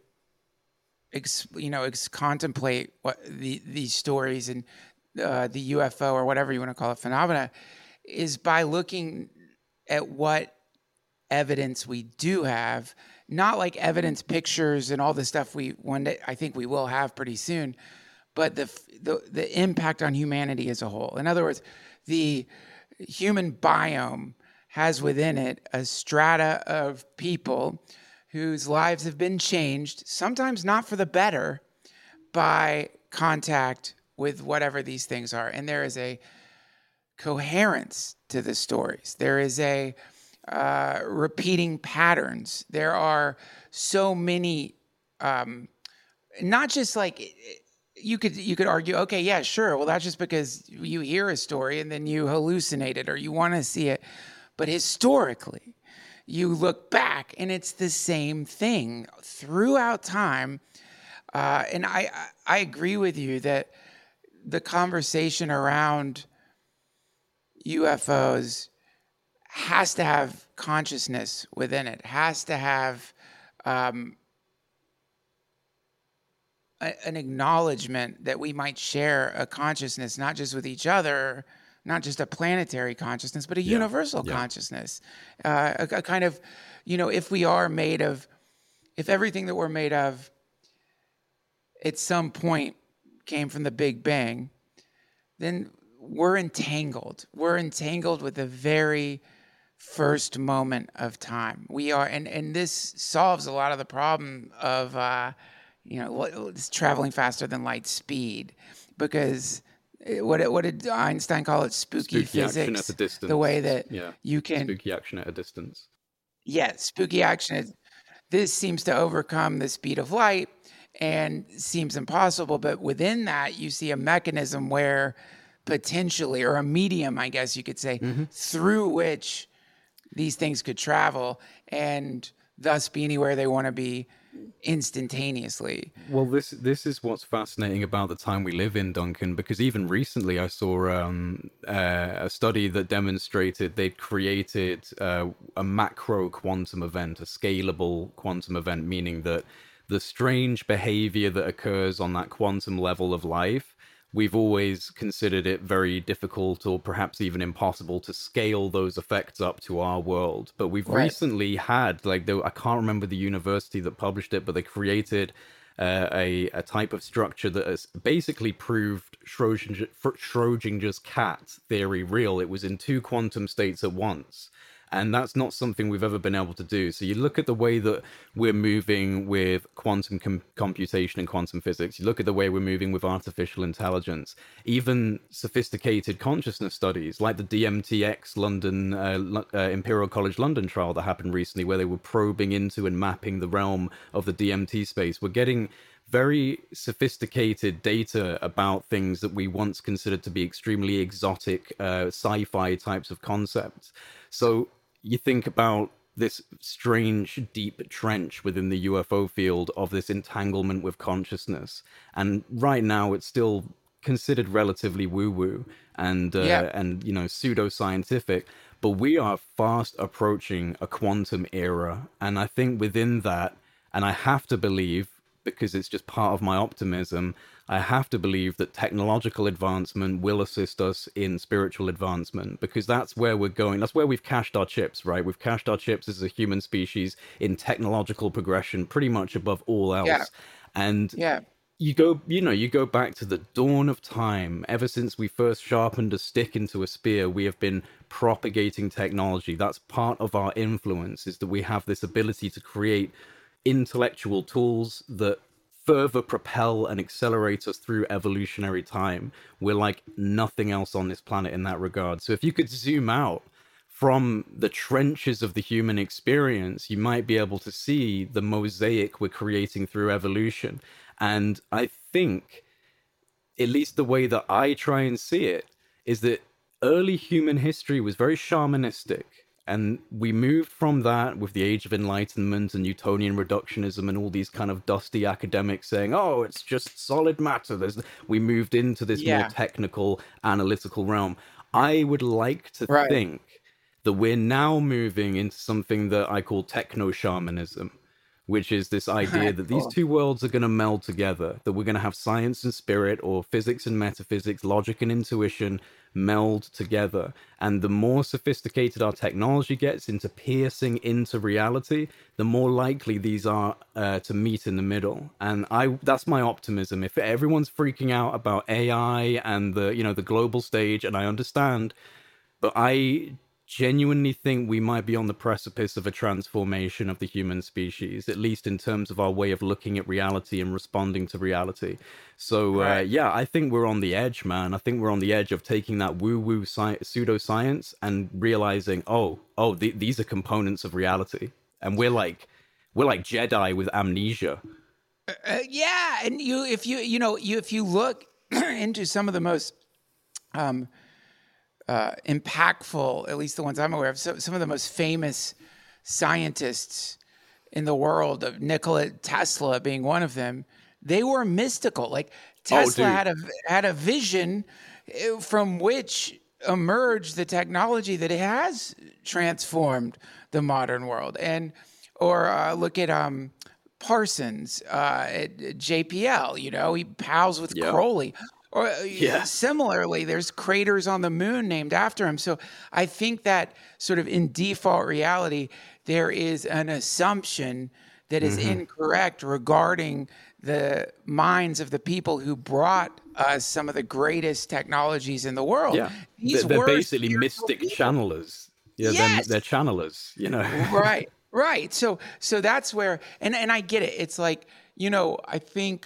ex, you know, ex, contemplate what the, these stories and uh, the U F O or whatever you want to call it phenomena is by looking at what evidence we do have, not like evidence pictures and all the stuff we one day I think we will have pretty soon, but the the the impact on humanity as a whole. In other words, the human biome has within it a strata of people whose lives have been changed, sometimes not for the better, by contact with whatever these things are. And there is a coherence to the stories. There is a uh, repeating patterns. There are so many, um, not just like you could you could argue, okay, yeah, sure. Well, that's just because you hear a story and then you hallucinate it or you want to see it. But historically, you look back and it's the same thing throughout time. Uh, and I, I agree with you that the conversation around U F Os has to have consciousness within it, has to have um, a, an acknowledgement that we might share a consciousness, not just with each other, not just a planetary consciousness, but a Yeah. universal Yeah. consciousness. Uh, a, a kind of, you know, if we are made of, if everything that we're made of at some point came from the Big Bang, then we're entangled. We're entangled with the very first moment of time. We are, and, and this solves a lot of the problem of, uh, you know, what- it's traveling faster than light speed, because it- what what did Einstein call it? Spooky, Spooky physics. action at a distance. The way that Yeah. you can, Spooky action at a distance. yeah, spooky action is, this seems to overcome the speed of light and seems impossible. But within that, you see a mechanism where potentially, or a medium, I guess you could say, through which these things could travel and thus be anywhere they want to be instantaneously. Well, this this is what's fascinating about the time we live in, Duncan, because even recently I saw um, uh, a study that demonstrated they'd created uh, a macro quantum event, a scalable quantum event, meaning that the strange behavior that occurs on that quantum level of life, we've always considered it very difficult or perhaps even impossible to scale those effects up to our world. But we've Right. recently had, like, the, I can't remember the university that published it, but they created uh, a, a type of structure that has basically proved Schrodinger, Schrodinger's cat theory real. It was in two quantum states at once. And that's not something we've ever been able to do. So you look at the way that we're moving with quantum com- computation and quantum physics. You look at the way we're moving with artificial intelligence. Even sophisticated consciousness studies, like the D M T X London uh, Lo- uh, Imperial College London trial that happened recently, where they were probing into and mapping the realm of the D M T space. We're getting very sophisticated data about things that we once considered to be extremely exotic uh, sci-fi types of concepts. So you think about this strange deep trench within the U F O field of this entanglement with consciousness, and right now it's still considered relatively woo-woo and uh, Yeah. and you know pseudoscientific, but we are fast approaching a quantum era, and I think within that, and I have to believe, because it's just part of my optimism, I have to believe that technological advancement will assist us in spiritual advancement, because that's where we're going. That's where we've cached our chips, right? We've cached our chips as a human species in technological progression, pretty much above all else. Yeah. And Yeah. you go, you know, you go back to the dawn of time. Ever since we first sharpened a stick into a spear, we have been propagating technology. That's part of our influence, is that we have this ability to create intellectual tools that further propel and accelerate us through evolutionary time. We're like nothing else on this planet in that regard. So if you could zoom out from the trenches of the human experience, you might be able to see the mosaic we're creating through evolution. And I think, at least the way that I try and see it, is that early human history was very shamanistic. And we moved from that with the Age of Enlightenment and Newtonian reductionism and all these kind of dusty academics saying, oh, it's just solid matter. There's, we moved into this Yeah. more technical, analytical realm. I would like to Right. think that we're now moving into something that I call techno-shamanism, which is this idea that these Cool. two worlds are going to meld together, that we're going to have science and spirit, or physics and metaphysics, logic and intuition meld together. And the more sophisticated our technology gets into piercing into reality, the more likely these are uh, to meet in the middle. And I that's my optimism. If everyone's freaking out about A I and the, you know, the global stage, and I understand, but I genuinely think we might be on the precipice of a transformation of the human species, at least in terms of our way of looking at reality and responding to reality. So, uh, Right. yeah, I think we're on the edge, man. I think we're on the edge of taking that woo-woo sci- pseudoscience and realizing, oh, oh, th- these are components of reality. And we're like, we're like Jedi with amnesia. Uh, yeah, and you, if you, you know, you, if you look into some of the most um, uh, impactful, at least the ones I'm aware of, so, some of the most famous scientists in the world, of Nikola Tesla being one of them, they were mystical. Like Tesla dude. had a had a vision uh, from which emerged the technology that has transformed the modern world. And or uh, look at um, Parsons uh, at J P L. You know, he pals with Yeah. Crowley. Or uh, Yeah. similarly, there's craters on the moon named after him. So I think that sort of in default reality, there is an assumption that is incorrect regarding the minds of the people who brought us some of the greatest technologies in the world. Yeah. These They're, they're were basically spiritual mystic people. channelers. Yeah, Yes. they're, they're channelers, you know. Right, right. So so that's where, and, and I get it. It's like, you know, I think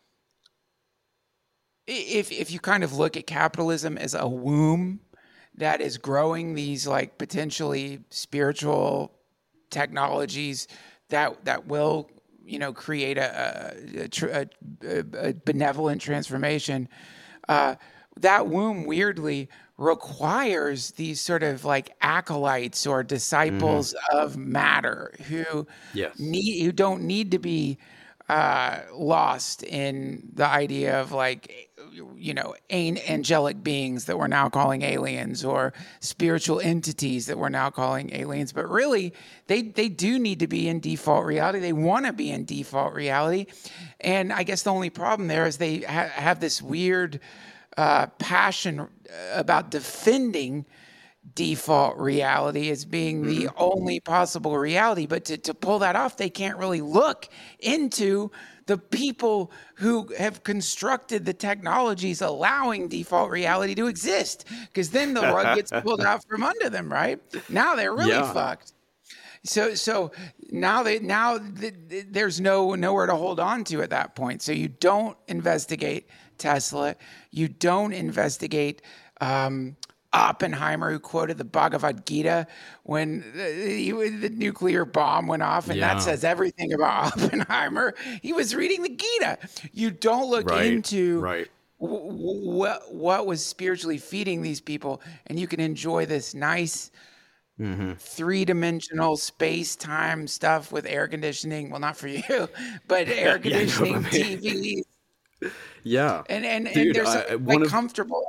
if if you kind of look at capitalism as a womb that is growing these like potentially spiritual technologies that that will, you know, create a a, a, tr- a, a benevolent transformation, uh, that womb weirdly requires these sort of like acolytes or disciples of matter who Yes. need who don't need to be uh, lost in the idea of like, you know, an- angelic beings that we're now calling aliens or spiritual entities that we're now calling aliens. But really, they, they do need to be in default reality. They want to be in default reality. And I guess the only problem there is they ha- have this weird uh, passion about defending default reality as being the only possible reality. But to, to pull that off, they can't really look into the people who have constructed the technologies allowing default reality to exist, because then the rug gets pulled out from under them, right? Now they're really Yeah. fucked. So so now they now th- th- there's no nowhere to hold on to at that point. So you don't investigate Tesla. You don't investigate um, Oppenheimer, who quoted the Bhagavad Gita when the, the nuclear bomb went off, and Yeah. that says everything about Oppenheimer. He was reading the Gita. You don't look Right, into right. what what was spiritually feeding these people, and you can enjoy this nice three-dimensional space-time stuff with air conditioning. Well, not for you, but air Yeah, no, conditioning, I mean- T Vs, Yeah. and and, and Dude, there's I- something one like of- comfortable.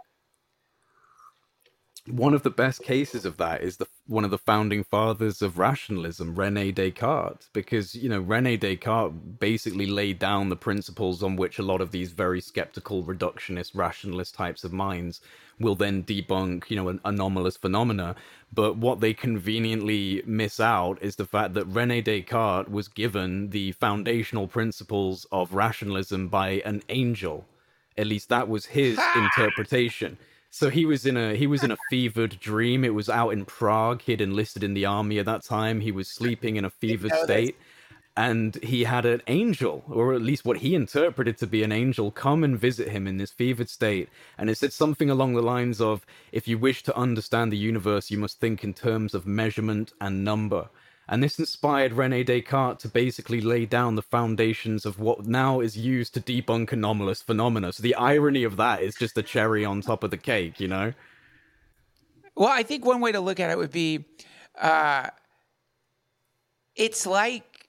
One of the best cases of that is the one of the founding fathers of rationalism, Rene Descartes, because, you know, Rene Descartes basically laid down the principles on which a lot of these very skeptical, reductionist, rationalist types of minds will then debunk, you know, an anomalous phenomena. But what they conveniently miss out is the fact that Rene Descartes was given the foundational principles of rationalism by an angel. At least that was his interpretation. So he was in a he was in a fevered dream. It was out in Prague. He'd enlisted in the army at that time. He was sleeping in a fevered know this. state, and he had an angel, or at least what he interpreted to be an angel, come and visit him in this fevered state. And it said something along the lines of, "If you wish to understand the universe, you must think in terms of measurement and number." And this inspired Rene Descartes to basically lay down the foundations of what now is used to debunk anomalous phenomena. So the irony of that is just the cherry on top of the cake, you know? Well, I think one way to look at it would be, uh, it's like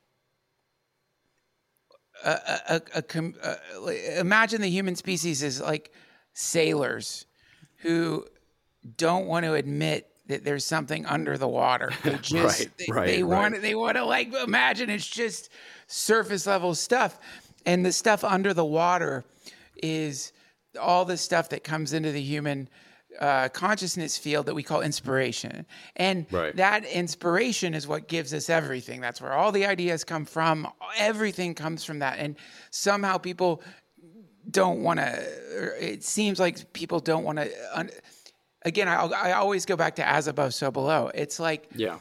a, a, a, a, com- uh, imagine the human species as like sailors who don't want to admit that there's something under the water. They just Right, they, right, they right. want they want to like imagine it's just surface level stuff, and the stuff under the water is all the stuff that comes into the human uh, consciousness field that we call inspiration. And Right. that inspiration is what gives us everything. That's where all the ideas come from. Everything comes from that. And somehow people don't want to, it seems like people don't want to un- again, I, I always go back to as above, so below. It's like, Yeah.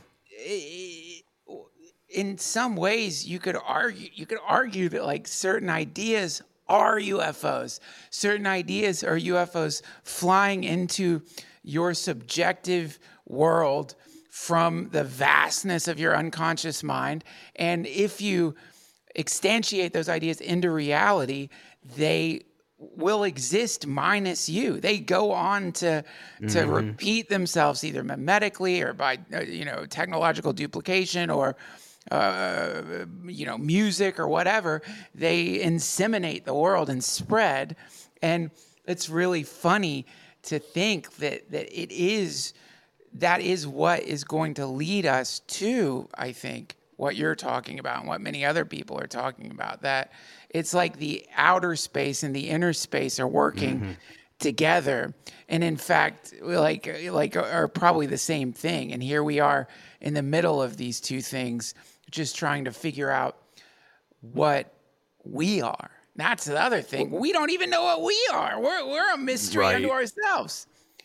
in some ways, you could argue, you could argue that like certain ideas are U F Os. Certain ideas are U F Os flying into your subjective world from the vastness of your unconscious mind. And if you instantiate those ideas into reality, they will exist minus you. They go on to to mm-hmm. repeat themselves either mimetically or by uh, you know technological duplication or uh, you know music or whatever. They inseminate the world and spread. And it's really funny to think that that it is that is what is going to lead us to, I think, what you're talking about and what many other people are talking about, that it's like the outer space and the inner space are working mm-hmm. together. And in fact, like, like are probably the same thing. And here we are in the middle of these two things, just trying to figure out what we are. That's the other thing. We don't even know what we are. We're, we're a mystery right. unto ourselves.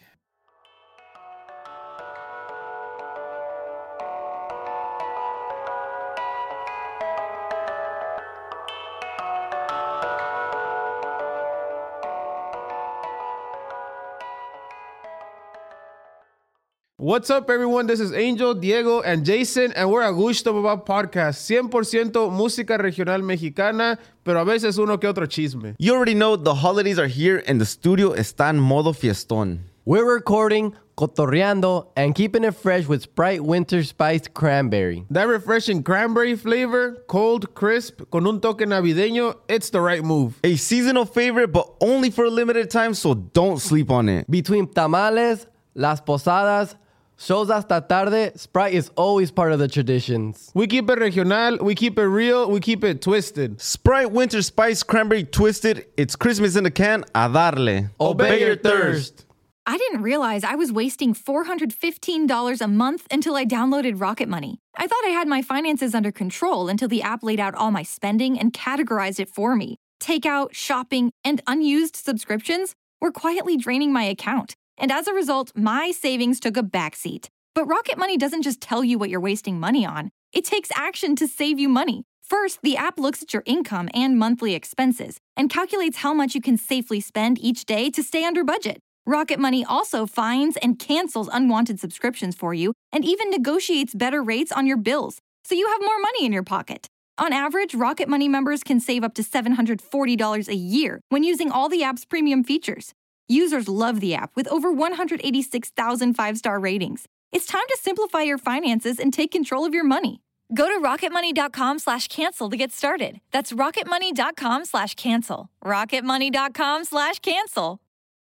What's up, everyone? This is Angel, Diego, and Jason, and we're a Gusto Babá podcast. cien por ciento música regional mexicana, pero a veces uno que otro chisme. You already know the holidays are here and the studio está en modo fiestón. We're recording, cotorreando, and keeping it fresh with Sprite Winter Spiced Cranberry. That refreshing cranberry flavor, cold, crisp, con un toque navideño, it's the right move. A seasonal favorite, but only for a limited time, so don't sleep on it. Between tamales, las posadas, shows hasta tarde, Sprite is always part of the traditions. We keep it regional, we keep it real, we keep it twisted. Sprite Winter Spice Cranberry Twisted. It's Christmas in the can. A darle. Obey, Obey your thirst. I didn't realize I was wasting four hundred fifteen dollars a month until I downloaded Rocket Money. I thought I had my finances under control until the app laid out all my spending and categorized it for me. Takeout, shopping, and unused subscriptions were quietly draining my account. And as a result, my savings took a backseat. But Rocket Money doesn't just tell you what you're wasting money on. It takes action to save you money. First, the app looks at your income and monthly expenses and calculates how much you can safely spend each day to stay under budget. Rocket Money also finds and cancels unwanted subscriptions for you and even negotiates better rates on your bills, so you have more money in your pocket. On average, Rocket Money members can save up to seven hundred forty dollars a year when using all the app's premium features. Users love the app with over one hundred eighty-six thousand five-star ratings. It's time to simplify your finances and take control of your money. Go to rocketmoney.com slash cancel to get started. That's rocketmoney.com slash cancel. rocketmoney.com slash cancel.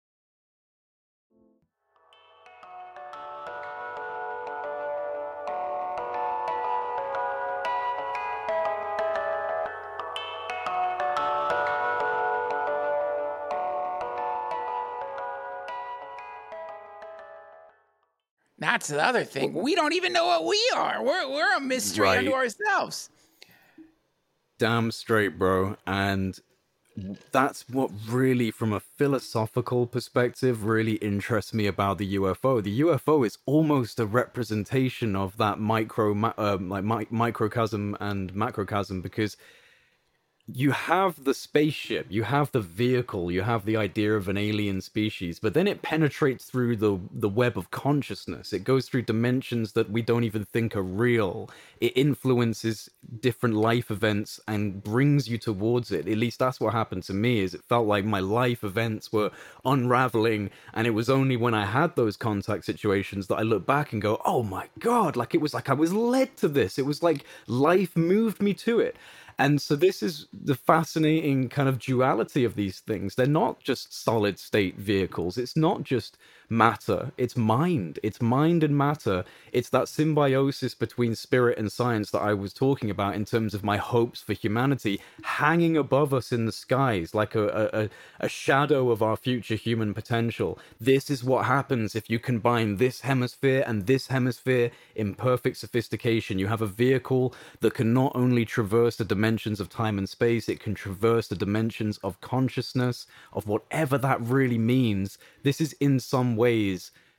That's the other thing. We don't even know what we are. We're we're a mystery right. unto ourselves. Damn straight, bro. And that's what really, from a philosophical perspective, really interests me about the U F O. The U F O is almost a representation of that micro, uh, like mi- microcosm and macrocosm, because you have the spaceship, you have the vehicle, you have the idea of an alien species, but then it penetrates through the, the web of consciousness. It goes through dimensions that we don't even think are real. It influences different life events and brings you towards it. At least that's what happened to me, is it felt like my life events were unraveling, and it was only when I had those contact situations that I look back and go, oh my God, like it was like I was led to this. It was like life moved me to it. And so this is the fascinating kind of duality of these things. They're not just solid state vehicles. It's not just matter. It's mind. It's mind and matter. It's that symbiosis between spirit and science that I was talking about in terms of my hopes for humanity hanging above us in the skies like a, a, a shadow of our future human potential. This is what happens if you combine this hemisphere and this hemisphere in perfect sophistication. You have a vehicle that can not only traverse the dimensions of time and space, it can traverse the dimensions of consciousness, of whatever that really means. This is in some ways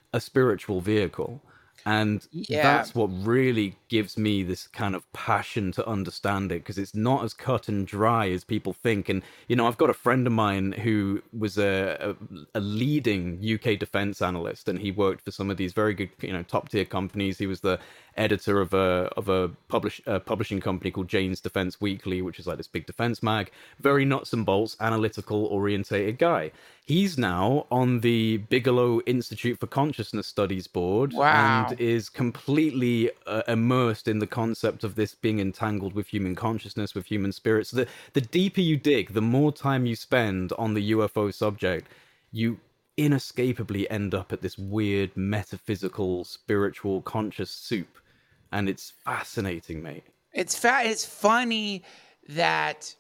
a spiritual vehicle. And Yeah. that's what really gives me this kind of passion to understand it, because it's not as cut and dry as people think. And, you know, I've got a friend of mine who was a, a, a leading U K defense analyst, and he worked for some of these very good, you know, top tier companies. He was the editor of a of a publish, uh, publishing company called Jane's Defense Weekly, which is like this big defense mag. Very nuts and bolts, analytical orientated guy. He's now on the Bigelow Institute for Consciousness Studies board. Wow. And is completely uh, immersed in the concept of this being entangled with human consciousness, with human spirits. The the deeper you dig, the more time you spend on the U F O subject, you inescapably end up at this weird metaphysical, spiritual, conscious soup, and it's fascinating, mate. It's fa- It's funny that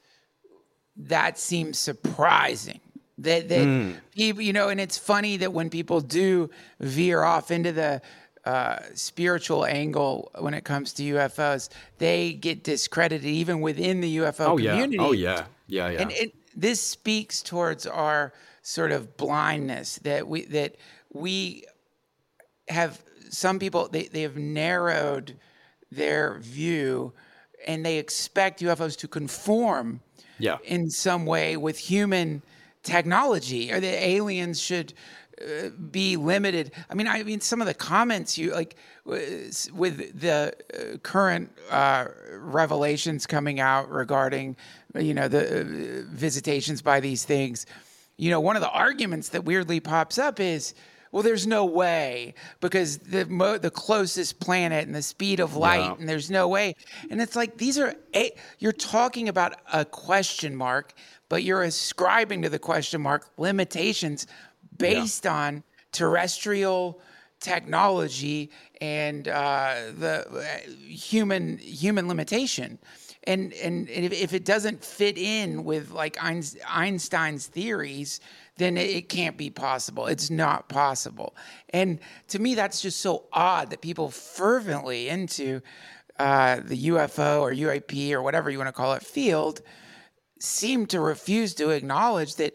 that seems surprising. That that Mm. people, you know, and it's funny that when people do veer off into the uh, spiritual angle when it comes to U F Os, they get discredited even within the U F O Oh yeah, community. oh yeah, yeah, yeah. And it, this speaks towards our sort of blindness that we that we have. Some people they, they have narrowed their view, and they expect U F Os to conform yeah. in some way with human technology, or the aliens should uh, be limited. I mean, I mean, some of the comments you like w- with the uh, current uh, revelations coming out regarding, you know, the uh, visitations by these things. You know, one of the arguments that weirdly pops up is, well, there's no way, because the mo- the closest planet and the speed of light, Yeah. and there's no way. And it's like, these are, a- you're talking about a question mark, but you're ascribing to the question mark limitations based on terrestrial technology and uh, the uh, human human limitation. And and if, if it doesn't fit in with like Einstein's theories, then it, it can't be possible. It's not possible. And to me, that's just so odd that people fervently into uh, the U F O or U A P or whatever you want to call it field seem to refuse to acknowledge that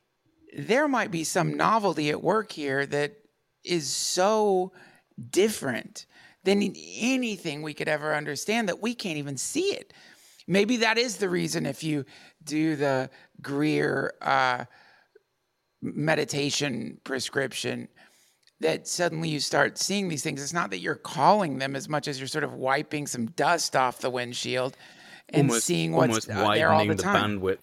there might be some novelty at work here that is so different than anything we could ever understand that we can't even see it. Maybe that is the reason, if you do the Greer uh, meditation prescription, that suddenly you start seeing these things. It's not that you're calling them as much as you're sort of wiping some dust off the windshield and almost, seeing what's almost uh, there all widening the the, time. bandwidth.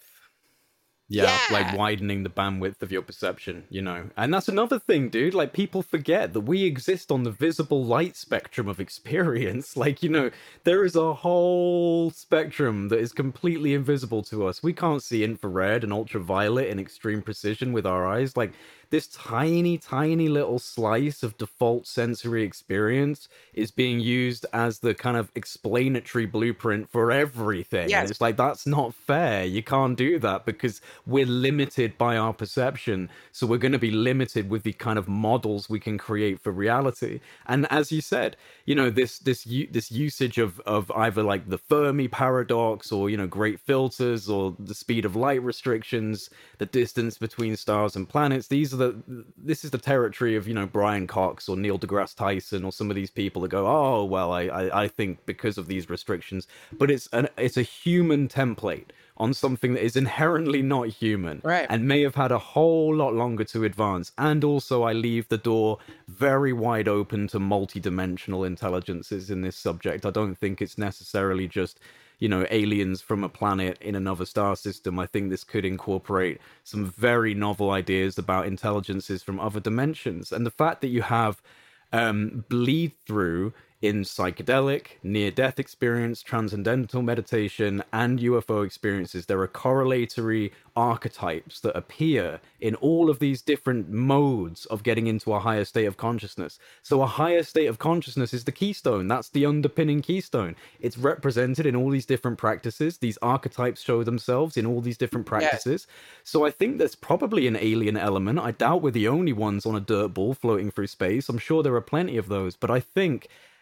Yeah, Yeah. like widening the bandwidth of your perception, you know. And that's another thing, dude. Like, people forget that we exist on the visible light spectrum of experience. Like, you know, there is a whole spectrum that is completely invisible to us. We can't see infrared and ultraviolet in extreme precision with our eyes. Like, this tiny, tiny little slice of default sensory experience is being used as the kind of explanatory blueprint for everything. Yes. And it's like, that's not fair. You can't do that because we're limited by our perception. So we're going to be limited with the kind of models we can create for reality. And as you said, you know, this this u- this usage of of either like the Fermi paradox, or, you know, great filters, or the speed of light restrictions, the distance between stars and planets. These are the this is the territory of, you know, Brian Cox or Neil deGrasse Tyson, or some of these people that go, oh well, I I, I think because of these restrictions. But it's an it's a human template on something that is inherently not human, Right. and may have had a whole lot longer to advance. And also, I leave the door very wide open to multi-dimensional intelligences in this subject. I don't think it's necessarily just, you know, aliens from a planet in another star system. I think this could incorporate some very novel ideas about intelligences from other dimensions. And the fact that you have um, bleed through in psychedelic, near-death experience, transcendental meditation, and U F O experiences, there are correlatory archetypes that appear in all of these different modes of getting into a higher state of consciousness. So a higher state of consciousness is the keystone. That's the underpinning keystone. It's represented in all these different practices. These archetypes show themselves in all these different practices. So I think there's probably an alien element. I doubt we're the only ones on a dirt ball floating through space. I'm sure there are plenty of those, but I think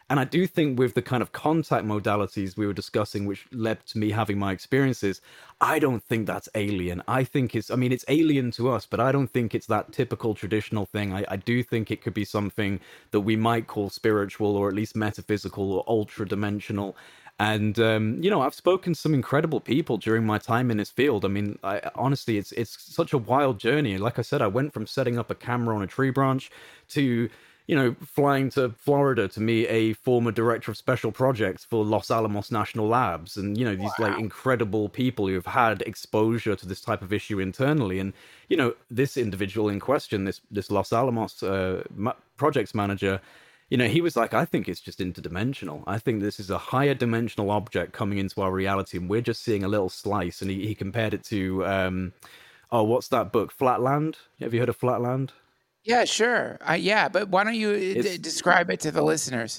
And I do think with the kind of contact modalities we were discussing, which led to me having my experiences, I don't think that's alien. I think it's, I mean, it's alien to us, but I don't think it's that typical traditional thing. I, I do think it could be something that we might call spiritual or at least metaphysical or ultra dimensional. And um, you know, I've spoken to some incredible people during my time in this field. I mean, I, honestly, it's it's such a wild journey. Like I said, I went from setting up a camera on a tree branch to, you know, flying to Florida to meet a former director of special projects for Los Alamos National Labs, and you know, these wow. like incredible people who have had exposure to this type of issue internally. And you know, this individual in question, this this Los Alamos uh, ma- projects manager. You know, he was like, I think it's just interdimensional. I think this is a higher dimensional object coming into our reality, and we're just seeing a little slice. And he, he compared it to, um, oh, what's that book? Flatland? Have you heard of Flatland? Yeah, sure. Uh, yeah, but why don't you d- describe it to the listeners?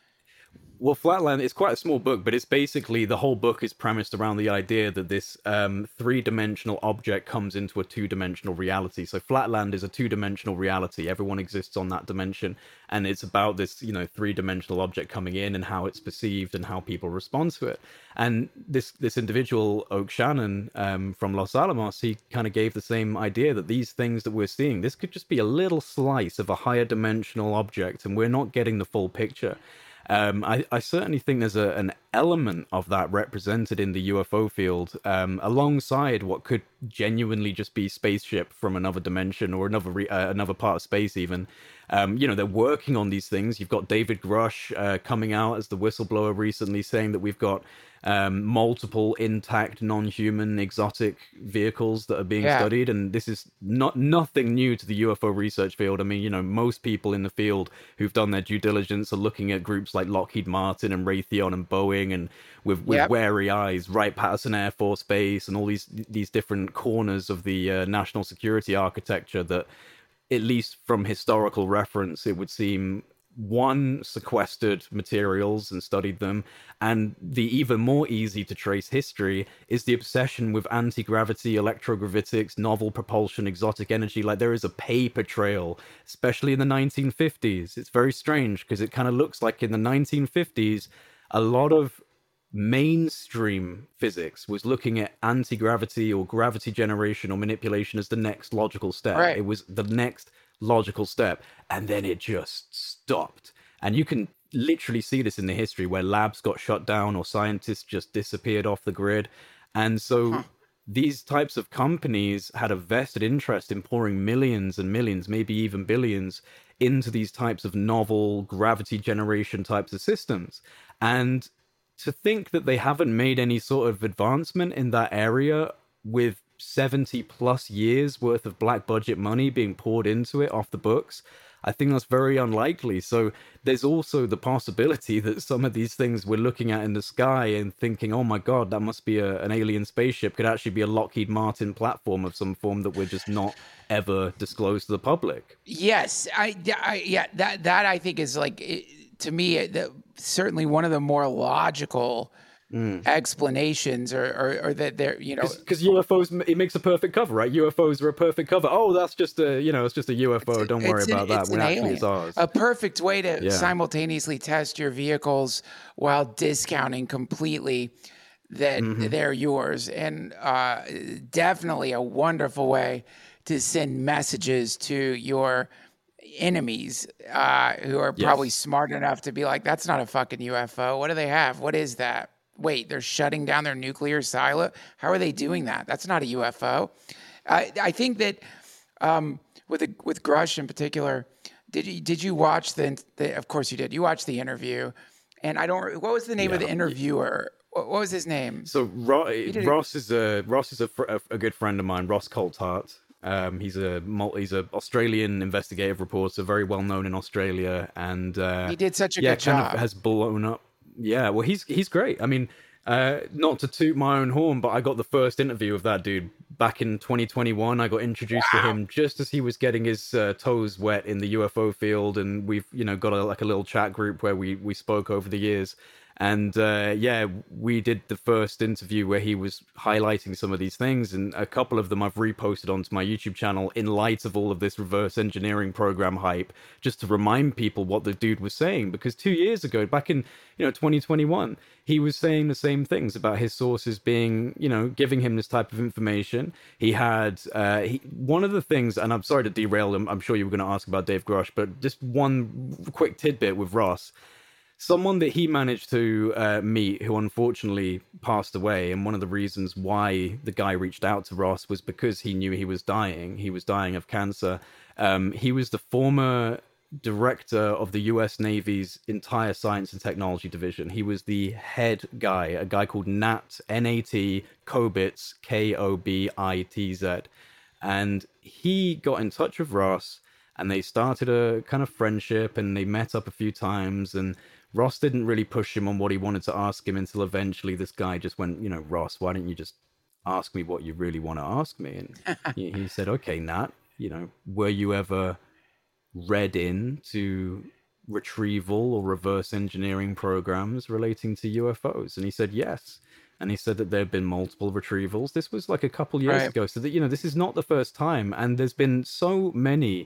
Well, Flatland is quite a small book, but it's basically, the whole book is premised around the idea that this um, three-dimensional object comes into a two-dimensional reality. So Flatland is a two-dimensional reality. Everyone exists on that dimension. And it's about this, you know, three-dimensional object coming in and how it's perceived and how people respond to it. And this this individual, Oak Shannon, um, from Los Alamos, he kind of gave the same idea that these things that we're seeing, this could just be a little slice of a higher dimensional object, and we're not getting the full picture. Um, I, I certainly think there's a, an element of that represented in the U F O field, um, alongside what could genuinely just be spaceship from another dimension or another re- uh, another part of space even. Um, you know, they're working on these things. You've got David Grush uh, coming out as the whistleblower recently saying that we've got um, multiple intact, non-human, exotic vehicles that are being yeah. studied. And this is not nothing new to the U F O research field. I mean, you know, most people in the field who've done their due diligence are looking at groups like Lockheed Martin and Raytheon and Boeing, and with, with yep. wary eyes, Wright-Patterson Air Force Base, and all these these different corners of the uh, national security architecture that, at least from historical reference, it would seem one sequestered materials and studied them. And the even more easy to trace history is the obsession with anti-gravity, electrogravitics, novel propulsion, exotic energy. Like, there is a paper trail, especially in the nineteen fifties. It's very strange because it kind of looks like in the nineteen fifties, a lot of mainstream physics was looking at anti-gravity or gravity generation or manipulation as the next logical step. Right. It was the next logical step, and then it just stopped. And you can literally see this in the history where labs got shut down or scientists just disappeared off the grid. And so huh. these types of companies had a vested interest in pouring millions and millions, maybe even billions, into these types of novel gravity generation types of systems. And to think that they haven't made any sort of advancement in that area with seventy plus years worth of black budget money being poured into it off the books, I think that's very unlikely. So there's also the possibility that some of these things we're looking at in the sky and thinking, oh my God, that must be a, an alien spaceship, could actually be a Lockheed Martin platform of some form that we're just not ever disclosed to the public. Yes, I, I yeah, that that I think is like, it, to me, it, the, certainly one of the more logical Mm. explanations, or, or, or that they're, you know, because U F Os, it makes a perfect cover, right? U F Os are a perfect cover. Oh, that's just a, you know, it's just a U F O. It's, Don't worry about an, that. When actually it's ours. A perfect way to yeah. simultaneously test your vehicles while discounting completely that mm-hmm. they're yours, and uh, definitely a wonderful way to send messages to your enemies uh, who are yes. probably smart enough to be like, that's not a fucking U F O. What do they have? What is that? Wait, they're shutting down their nuclear silo? How are they doing that? That's not a U F O. I, I think that um, with a, with Grush in particular, did you did you watch the, the? Of course you did. You watched the interview, and I don't. What was the name yeah. of the interviewer? What, what was his name? So Ro- Ross is a Ross is a, fr- a good friend of mine. Ross Coulthart. Um, he's a he's a Australian investigative reporter, very well known in Australia, and uh, he did such a yeah, good job. Kind of has blown up. Yeah, well, he's he's great. I mean, uh, not to toot my own horn, but I got the first interview of that dude back in twenty twenty-one. I got introduced wow. to him just as he was getting his uh, toes wet in the U F O field, and we've you know got a, like a little chat group where we we spoke over the years. And uh, yeah, we did the first interview where he was highlighting some of these things, and a couple of them I've reposted onto my YouTube channel in light of all of this reverse engineering program hype, just to remind people what the dude was saying. Because two years ago, back in you know twenty twenty-one, he was saying the same things about his sources being, you know, giving him this type of information. He had uh, he, one of the things, and I'm sorry to derail him. I'm sure you were going to ask about Dave Grush, but just one quick tidbit with Ross. Someone that he managed to uh, meet who unfortunately passed away, and one of the reasons why the guy reached out to Ross was because he knew he was dying. He was dying of cancer. Um, he was the former director of the U S Navy's entire science and technology division. He was the head guy, a guy called Nat, N A T, Kobitz, K O B I T Z. And he got in touch with Ross, and they started a kind of friendship, and they met up a few times, and Ross didn't really push him on what he wanted to ask him until eventually this guy just went, you know, Ross, why don't you just ask me what you really want to ask me? And he, he said, okay, Nat, you know, were you ever read in to retrieval or reverse engineering programs relating to U F Os? And he said, yes. And he said that there have been multiple retrievals. This was like a couple years Right. ago. So that, you know, this is not the first time. And there's been so many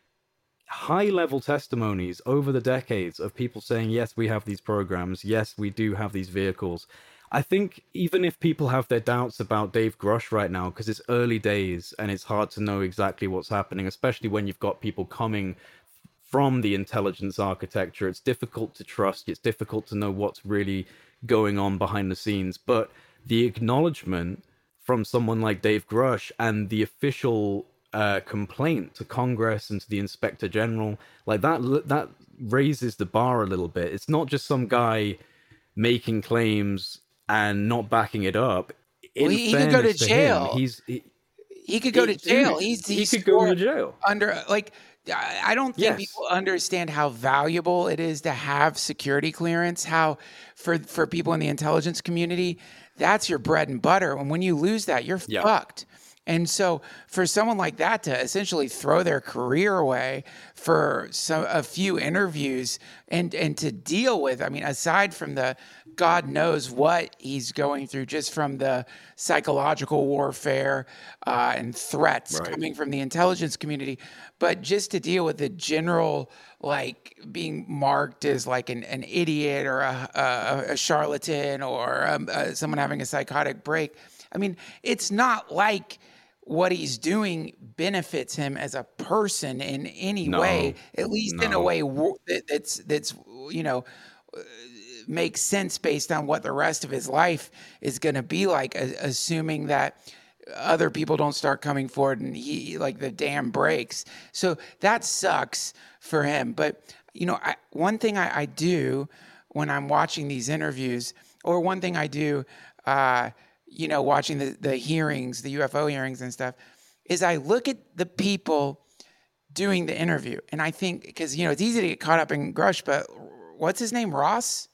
high-level testimonies over the decades of people saying, yes, we have these programs. Yes, we do have these vehicles. I think even if people have their doubts about Dave Grush right now, because it's early days and it's hard to know exactly what's happening, especially when you've got people coming from the intelligence architecture, it's difficult to trust. It's difficult to know what's really going on behind the scenes. But the acknowledgement from someone like Dave Grush and the official uh, complaint to Congress and to the Inspector General, like that, that raises the bar a little bit. It's not just some guy making claims and not backing it up. In Well, he- he could go fairness to him, jail. he's he, He could go to He- jail. he- He's, he he's could go to scored jail. under like. I I don't think Yes. people understand how valuable it is to have security clearance. How for for people in the intelligence community, that's your bread and butter. And when you lose that, you're Yeah. fucked. And so, for someone like that to essentially throw their career away for some a few interviews and and to deal with, I mean, aside from the God knows what he's going through, just from the psychological warfare uh, and threats Right. coming from the intelligence community, but just to deal with the general, like being marked as like an, an idiot or a, a, a charlatan or um, uh, someone having a psychotic break. I mean, it's not like what he's doing benefits him as a person in any No. way, at least in a No. way wo- that, that's that's you know uh, makes sense based on what the rest of his life is going to be like, a- assuming that other people don't start coming forward and he like the dam breaks. So that sucks for him. But you know, I, one thing I, I do when I'm watching these interviews, or one thing I do, uh, you know, watching the, the hearings, the U F O hearings and stuff, is I look at the people doing the interview. And I think, because, you know, it's easy to get caught up in Grush, but what's his name? Ross?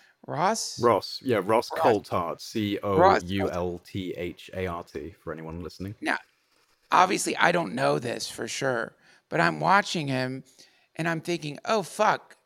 Ross? Ross, yeah, Ross Coulthart, C O U L T H A R T, for anyone listening. Now, obviously, I don't know this for sure, but I'm watching him and I'm thinking, oh, fuck.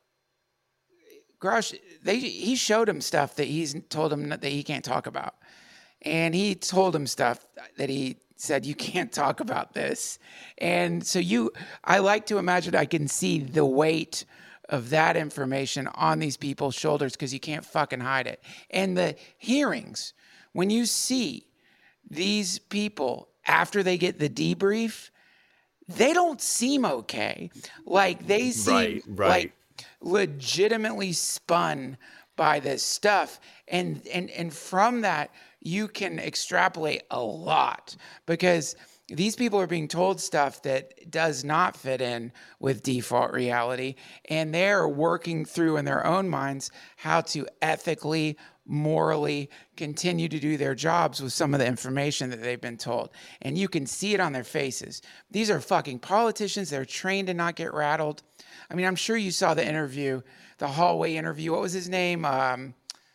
Grush, they, he showed him stuff that he's told him that he can't talk about. And he told him stuff that he said, you can't talk about this. And so you, I like to imagine I can see the weight of that information on these people's shoulders because you can't fucking hide it. And the hearings, when you see these people after they get the debrief, they don't seem okay. Like they seem Right, right. like legitimately spun by this stuff. And and and from that, you can extrapolate a lot because these people are being told stuff that does not fit in with default reality, and they're working through in their own minds how to ethically, morally continue to do their jobs with some of the information that they've been told. And you can see it on their faces. These are fucking politicians. They're trained to not get rattled. I mean, I'm sure you saw the interview, the hallway interview. What was his name? Um,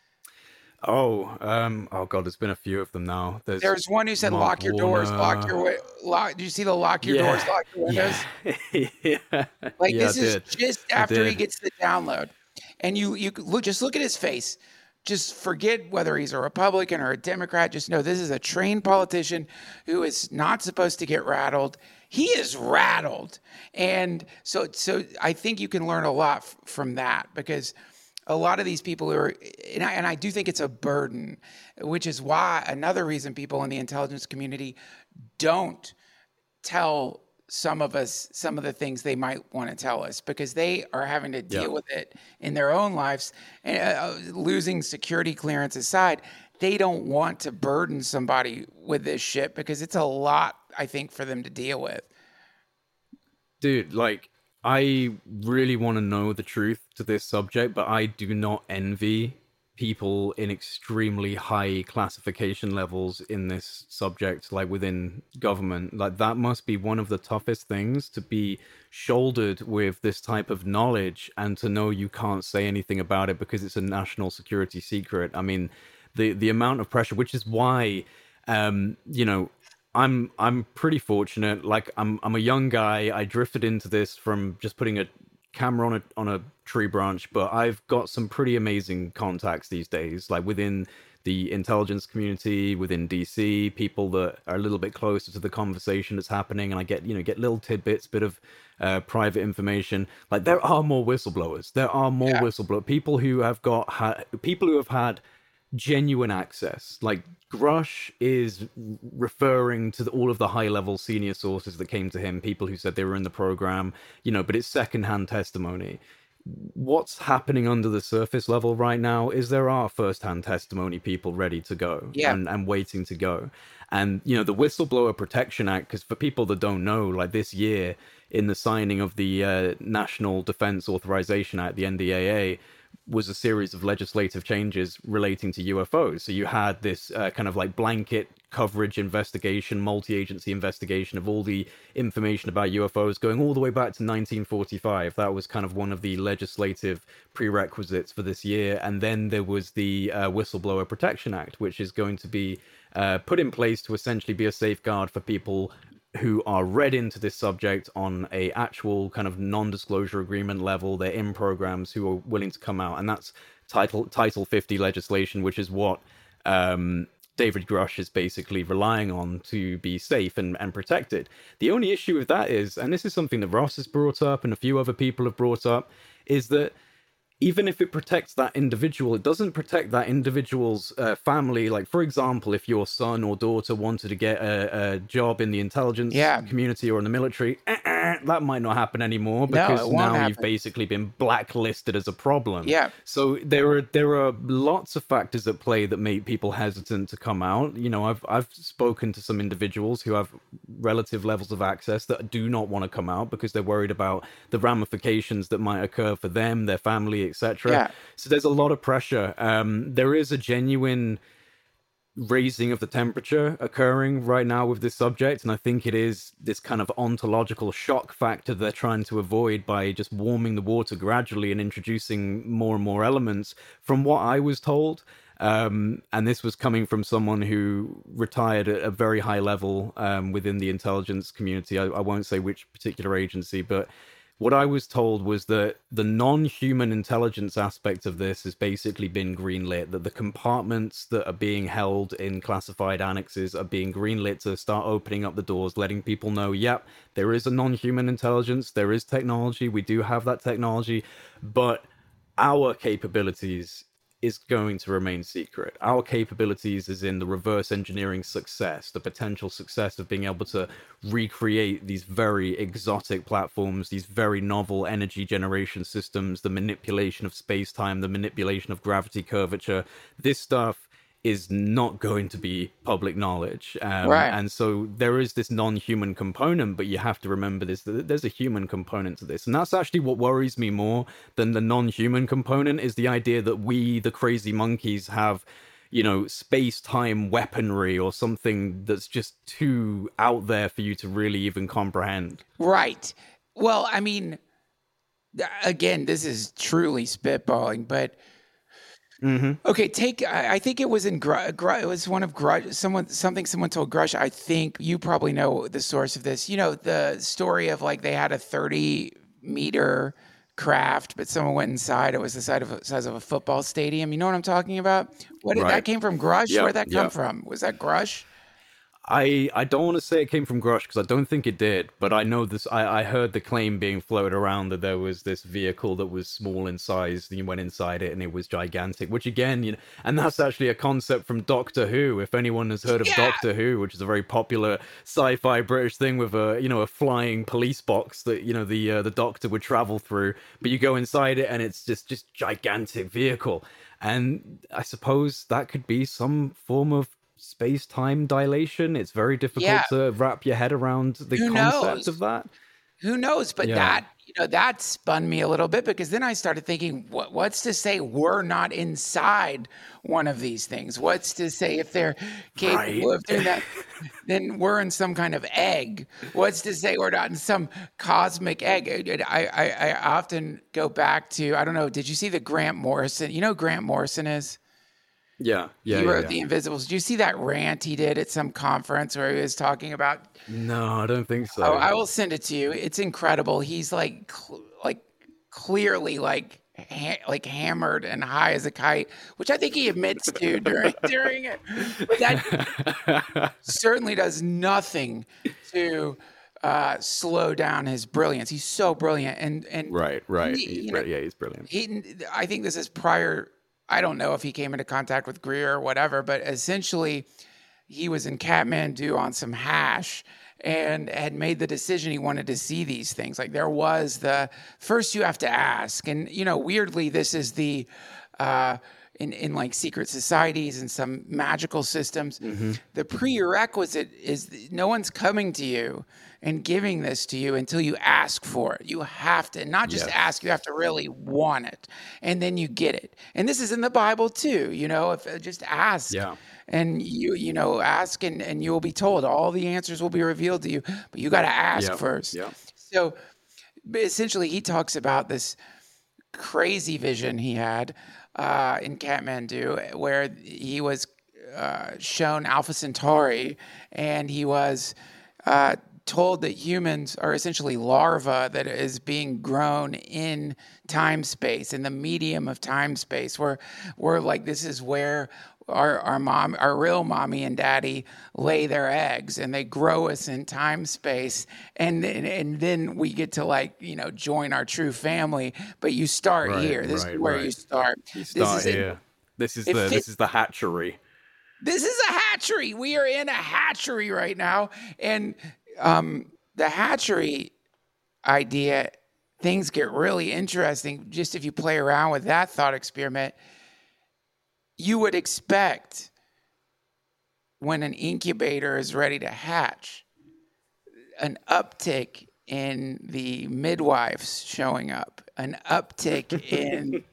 Oh, um, oh god, there's been a few of them now. There's There's one who said, Mark "Lock your doors, lock Warner. your wi- lock." Do you see the lock your doors, lock your windows? Yeah, yeah. Like Yeah, this I is did. just I after he did. gets the download, and you you could look just look at his face. just forget whether he's a Republican or a Democrat. Just know this is a trained politician who is not supposed to get rattled. He is rattled. And so so I think you can learn a lot f- from that, because a lot of these people who are, and I, and I do think it's a burden, which is why another reason people in the intelligence community don't tell some of us some of the things they might want to tell us, because they are having to deal Yeah. with it in their own lives. And uh, losing security clearance aside, they don't want to burden somebody with this shit, because it's a lot, I think, for them to deal with. Dude, like, I really want to know the truth to this subject, but I do not envy people in extremely high classification levels in this subject, like within government. Like, that must be one of the toughest things, to be shouldered with this type of knowledge and to know you can't say anything about it because it's a national security secret. I mean, the the amount of pressure, which is why, um, you know, I'm I'm pretty fortunate. Like, I'm I'm a young guy. I drifted into this from just putting a camera on a on a tree branch, but I've got some pretty amazing contacts these days, like within the intelligence community, within D C, people that are a little bit closer to the conversation that's happening, and I get, you know, get little tidbits, bit of uh, private information. Like, there are more whistleblowers. There are more Yeah. whistleblower people who have got ha- people who have had genuine access. Like, Grush is referring to the, all of the high-level senior sources that came to him, people who said they were in the program, you know, but it's secondhand testimony. What's happening under the surface level right now is there are first-hand testimony people ready to go Yeah. and, and waiting to go. And, you know, the Whistleblower Protection Act, because for people that don't know, like, this year in the signing of the uh, National Defense Authorization Act, the N D A A, was a series of legislative changes relating to U F Os. So you had this uh, kind of like blanket coverage investigation, multi-agency investigation of all the information about U F Os going all the way back to nineteen forty-five. That was kind of one of the legislative prerequisites for this year. And then there was the uh, Whistleblower Protection Act, which is going to be uh, put in place to essentially be a safeguard for people who are read into this subject on a actual kind of non-disclosure agreement level. They're in programs who are willing to come out, and that's title title fifty legislation, which is what um David Grush is basically relying on to be safe and, and protected. The only issue with that is, and this is something that Ross has brought up and a few other people have brought up, is that even if it protects that individual, it doesn't protect that individual's uh, family. Like, for example, if your son or daughter wanted to get a, a job in the intelligence Yeah. community or in the military, uh-uh, that might not happen anymore, No, because it won't now happen. you've basically been blacklisted as a problem. Yeah. So there are there are lots of factors at play that make people hesitant to come out. You know, I've I've spoken to some individuals who have relative levels of access that do not want to come out because they're worried about the ramifications that might occur for them, their family, et cetera. Yeah. So there's a lot of pressure. Um, there is a genuine raising of the temperature occurring right now with this subject, and I think it is this kind of ontological shock factor they're trying to avoid by just warming the water gradually and introducing more and more elements. From what I was told, um, and this was coming from someone who retired at a very high level um, within the intelligence community, I, I won't say which particular agency, but what I was told was that the non-human intelligence aspect of this has basically been greenlit, that the compartments that are being held in classified annexes are being greenlit to start opening up the doors, letting people know, yep, there is a non-human intelligence, there is technology, we do have that technology, but our capabilities is going to remain secret. Our capabilities is in the reverse engineering success, the potential success of being able to recreate these very exotic platforms, these very novel energy generation systems, the manipulation of space-time, the manipulation of gravity curvature. This stuff is not going to be public knowledge. Um, Right. And so there is this non-human component, but you have to remember this, that there's a human component to this. And that's actually what worries me more than the non-human component, is the idea that we, the crazy monkeys, have, you know, space-time weaponry or something that's just too out there for you to really even comprehend. Right. Well, I mean, th- again, this is truly spitballing, but okay, take. I, I think it was in. Gru- Gru- it was one of Grush. Someone, something someone told Grush. I think you probably know the source of this. You know, the story of like they had a thirty meter craft, but someone went inside. It was the size of a, size of a football stadium. You know what I'm talking about? What did Right. that came from? Grush? Yeah, Where'd that come yeah. from? Was that Grush? I I don't want to say it came from Grush because I don't think it did, but I know this. I, I heard the claim being floated around that there was this vehicle that was small in size, and you went inside it and it was gigantic. Which again, you know, and that's actually a concept from Doctor Who. If anyone has heard of Yeah. Doctor Who, which is a very popular sci-fi British thing with a you know a flying police box that you know the uh, the Doctor would travel through, but you go inside it and it's just just gigantic vehicle, and I suppose that could be some form of space-time dilation. It's very difficult Yeah. to wrap your head around the Who concept knows? of that. Who knows? But Yeah. that, you know, that spun me a little bit because then I started thinking, what, what's to say we're not inside one of these things? What's to say if they're capable Right. of doing that, then we're in some kind of egg? What's to say we're not in some cosmic egg? I, I, I often go back to, I don't know, did you see the Grant Morrison? You know who Grant Morrison is? Yeah, yeah, He yeah, wrote yeah. The Invisibles. Did you see that rant he did at some conference where he was talking about? No, I don't think so. Oh, I will send it to you. It's incredible. He's like, cl- like clearly like, ha- like hammered and high as a kite, which I think he admits to during during it. But that certainly does nothing to uh, slow down his brilliance. He's so brilliant, and and Right, right. he- He's you bri- know, yeah, he's brilliant. he, I think this is prior. I don't know if he came into contact with Greer or whatever, but essentially, he was in Kathmandu on some hash and had made the decision he wanted to see these things. Like there was the first you have to ask, and you know, weirdly, this is the uh, in in like secret societies and some magical systems. The prerequisite is th- no one's coming to you and giving this to you until you ask for it. You have to not just Yes. ask; you have to really want it, and then you get it. And this is in the Bible too. You know, if uh, just ask. Yeah. And you, you know, ask and, and you will be told. All the answers will be revealed to you, but you got to ask Yeah, first. yeah. So, but essentially, he talks about this crazy vision he had uh, in Kathmandu, where he was uh, shown Alpha Centauri, and he was uh, told that humans are essentially larvae that is being grown in time space, in the medium of time space. Where we're like, this is where our our mom, our real mommy and daddy lay their eggs, and they grow us in time space, and and, and then we get to like you know join our true family. But you start Right, here. This right, is where right. you start. You This start is it. here. This is it the fit- this is the hatchery. This is a hatchery. We are in a hatchery right now. And um, the hatchery idea, things get really interesting just if you play around with that thought experiment. You would expect when an incubator is ready to hatch, an uptick in the midwives showing up, an uptick in.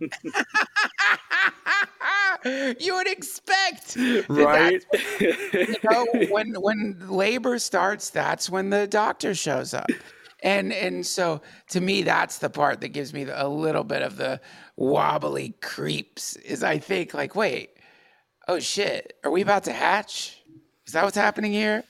You would expect that Right. you know, when when labor starts, that's when the doctor shows up. And and so to me, that's the part that gives me the, a little bit of the wobbly creeps. Is I think like, wait, oh shit, are we about to hatch? Is that what's happening here?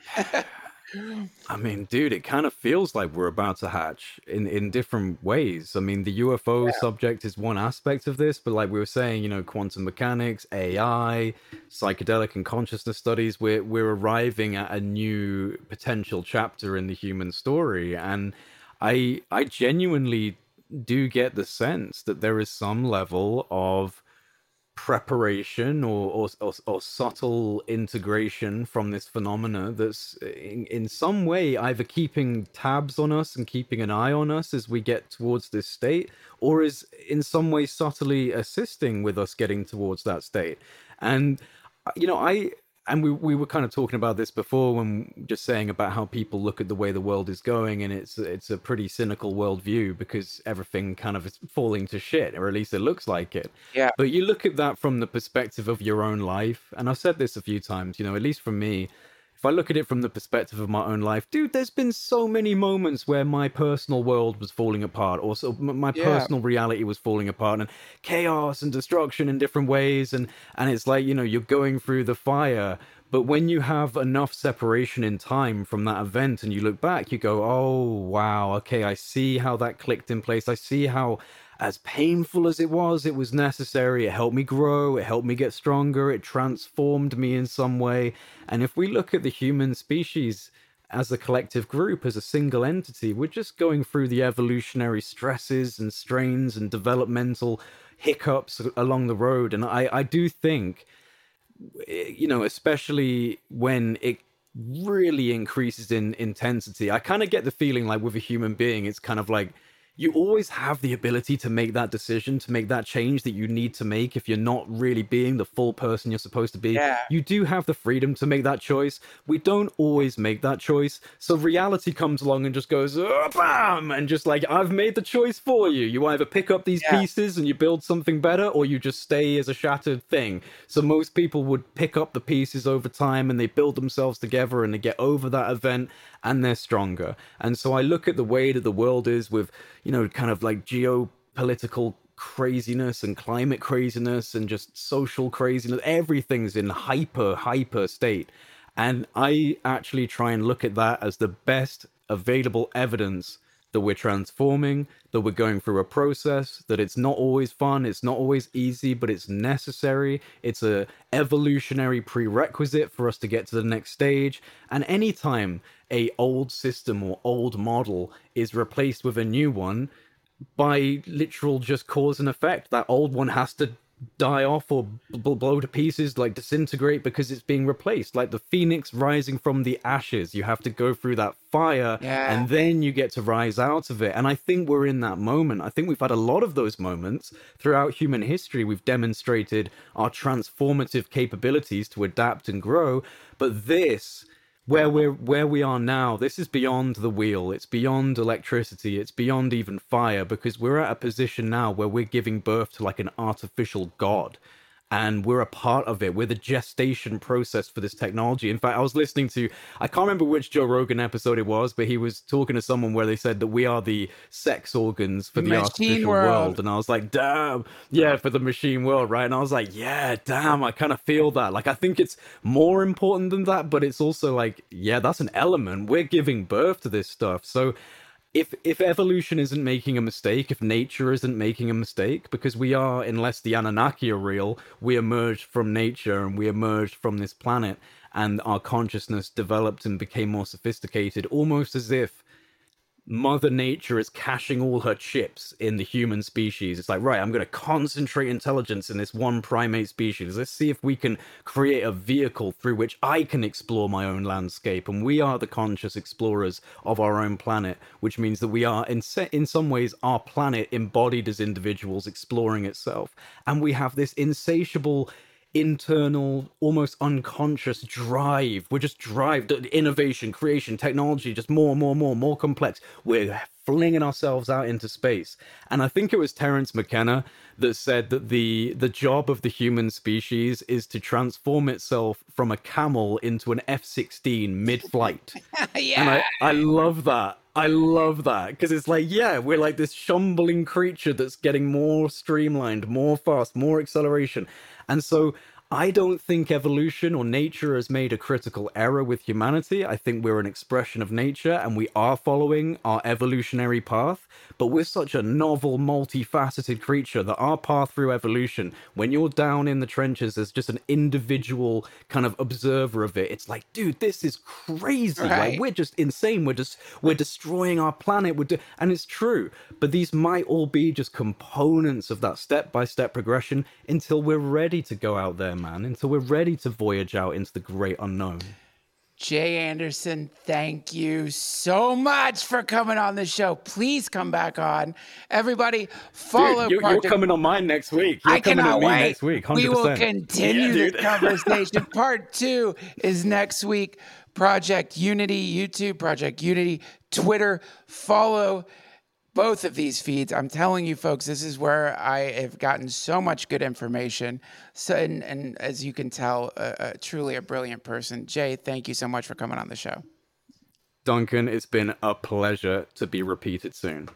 I mean, dude, it kind of feels like we're about to hatch in, in different ways. I mean, the U F O subject is one aspect of this, but like we were saying, you know, quantum mechanics, A I, psychedelic and consciousness studies, we're we're arriving at a new potential chapter in the human story. And I I genuinely do get the sense that there is some level of preparation or, or or or subtle integration from this phenomena that's in, in some way either keeping tabs on us and keeping an eye on us as we get towards this state, or is in some way subtly assisting with us getting towards that state. And uh, you know, I and we we were kind of talking about this before when just saying about how people look at the way the world is going, and it's it's a pretty cynical worldview because everything kind of is falling to shit, or at least it looks like it. Yeah. But you look at that from the perspective of your own life, and I've said this a few times, you know, at least for me, if if I look at it from the perspective of my own life, dude, there's been so many moments where my personal world was falling apart, or so my Yeah. personal reality was falling apart, and chaos and destruction in different ways, and and it's like, you know, you're going through the fire. But when you have enough separation in time from that event and you look back, you go, oh, wow, okay, I see how that clicked in place. I see how, as painful as it was, it was necessary. It helped me grow. It helped me get stronger. It transformed me in some way. And if we look at the human species as a collective group, as a single entity, we're just going through the evolutionary stresses and strains and developmental hiccups along the road. And I, I do think, you know, especially when it really increases in intensity, I kind of get the feeling like with a human being, it's kind of like you always have the ability to make that decision, to make that change that you need to make if you're not really being the full person you're supposed to be. Yeah. You do have the freedom to make that choice. We don't always make that choice. So reality comes along and just goes, oh, bam! And just like, I've made the choice for you. You either pick up these Yeah. pieces and you build something better, or you just stay as a shattered thing. So most people would pick up the pieces over time and they build themselves together and they get over that event and they're stronger. And so I look at the way that the world is with, you know, kind of like geopolitical craziness and climate craziness and just social craziness. Everything's in hyper, hyper state. And I actually try and look at that as the best available evidence that we're transforming, that we're going through a process, that it's not always fun, it's not always easy, but it's necessary. It's a evolutionary prerequisite for us to get to the next stage. And anytime a old system or old model is replaced with a new one, by literal just cause and effect, that old one has to die off or b- blow to pieces, like disintegrate, because it's being replaced. Like the phoenix rising from the ashes, you have to go through that fire Yeah. and then you get to rise out of it. And I think we're in that moment. I think we've had a lot of those moments throughout human history. We've demonstrated our transformative capabilities to adapt and grow. But this, where we're where we are now, this is beyond the wheel. It's beyond electricity. It's beyond even fire, because we're at a position now where we're giving birth to like an artificial god, and we're a part of it. We're the gestation process for this technology. In fact, I was listening to, I can't remember which Joe Rogan episode it was, but he was talking to someone where they said that we are the sex organs for the Machine artificial world. world. And I was like, damn, yeah, for the machine world, right? And I was like, yeah, damn, I kind of feel that. Like, I think it's more important than that, but it's also like, yeah, that's an element. We're giving birth to this stuff. So if if evolution isn't making a mistake, if nature isn't making a mistake, because we are, unless the Anunnaki are real, we emerged from nature and we emerged from this planet, and our consciousness developed and became more sophisticated, almost as if Mother Nature is caching all her chips in the human species. It's like, right, I'm going to concentrate intelligence in this one primate species. Let's see if we can create a vehicle through which I can explore my own landscape. And we are the conscious explorers of our own planet, which means that we are, in, se- in some ways, our planet embodied as individuals exploring itself. And we have this insatiable internal, almost unconscious drive. We're just drive, innovation, creation, technology, just more, more, more, more complex. We're flinging ourselves out into space. And I think it was Terence McKenna that said that the the job of the human species is to transform itself from a camel into an F sixteen mid-flight. Yeah. And I, I love that. I love that, because it's like, yeah, we're like this shumbling creature that's getting more streamlined, more fast, more acceleration. And so I don't think evolution or nature has made a critical error with humanity. I think we're an expression of nature and we are following our evolutionary path, but we're such a novel, multifaceted creature that our path through evolution, when you're down in the trenches as just an individual kind of observer of it, it's like, dude, this is crazy. Right. Like, we're just insane. We're just, we're destroying our planet. We're do- and it's true, but these might all be just components of that step-by-step progression until we're ready to go out there, man, until we're ready to voyage out into the great unknown. Jay Anderson, thank you so much for coming on the show. Please come back on. Everybody, follow Dude, you're, you're Project- coming on mine next week. You're I coming cannot on me wait. next week. one hundred We percent. will continue Yeah, this dude. conversation. Part two is next week. Project Unity, YouTube, Project Unity, Twitter. Follow both of these feeds. I'm telling you, folks, this is where I have gotten so much good information. So, and, and as you can tell, uh, uh, truly a brilliant person. Jay, thank you so much for coming on the show. Duncan, it's been a pleasure to be repeated soon.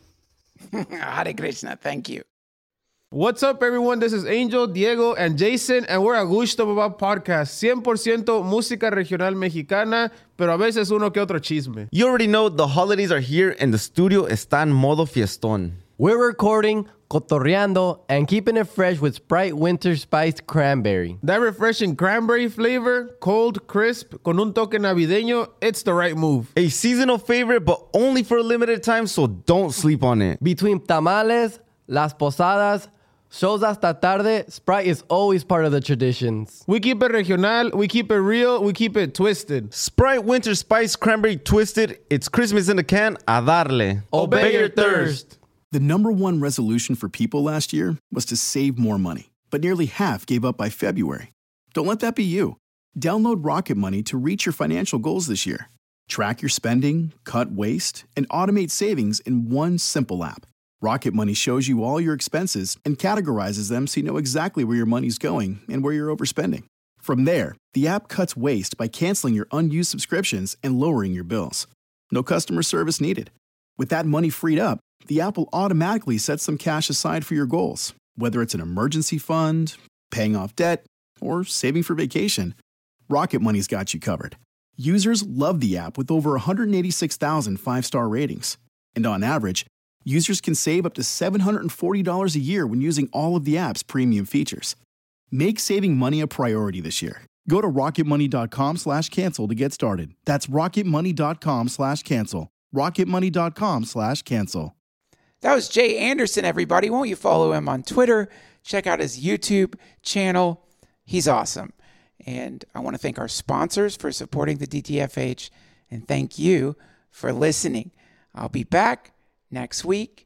Hare Krishna, thank you. What's up, everyone? This is Angel, Diego, and Jason, and we're a Gusto Baba Podcast. cien por ciento música regional mexicana, pero a veces uno que otro chisme. You already know the holidays are here and the studio está en modo fiestón. We're recording, cotorreando, and keeping it fresh with Sprite Winter Spiced Cranberry. That refreshing cranberry flavor, cold, crisp, con un toque navideño, it's the right move. A seasonal favorite, but only for a limited time, so don't sleep on it. Between tamales, las posadas, shows hasta tarde, Sprite is always part of the traditions. We keep it regional, we keep it real, we keep it twisted. Sprite Winter Spice Cranberry Twisted. It's Christmas in the can. A darle. Obey your thirst. The number one resolution for people last year was to save more money, but nearly half gave up by February. Don't let that be you. Download Rocket Money to reach your financial goals this year. Track your spending, cut waste, and automate savings in one simple app. Rocket Money shows you all your expenses and categorizes them so you know exactly where your money's going and where you're overspending. From there, the app cuts waste by canceling your unused subscriptions and lowering your bills. No customer service needed. With that money freed up, the app will automatically set some cash aside for your goals, whether it's an emergency fund, paying off debt, or saving for vacation. Rocket Money's got you covered. Users love the app with over one hundred eighty-six thousand five-star ratings. And on average, users can save up to seven hundred forty dollars a year when using all of the app's premium features. Make saving money a priority this year. Go to rocketmoney.com slash cancel to get started. That's rocketmoney.com slash cancel. rocketmoney.com slash cancel. That was Jay Anderson, everybody. Won't you follow him on Twitter? Check out his YouTube channel. He's awesome. And I want to thank our sponsors for supporting the D T F H. And thank you for listening. I'll be back next week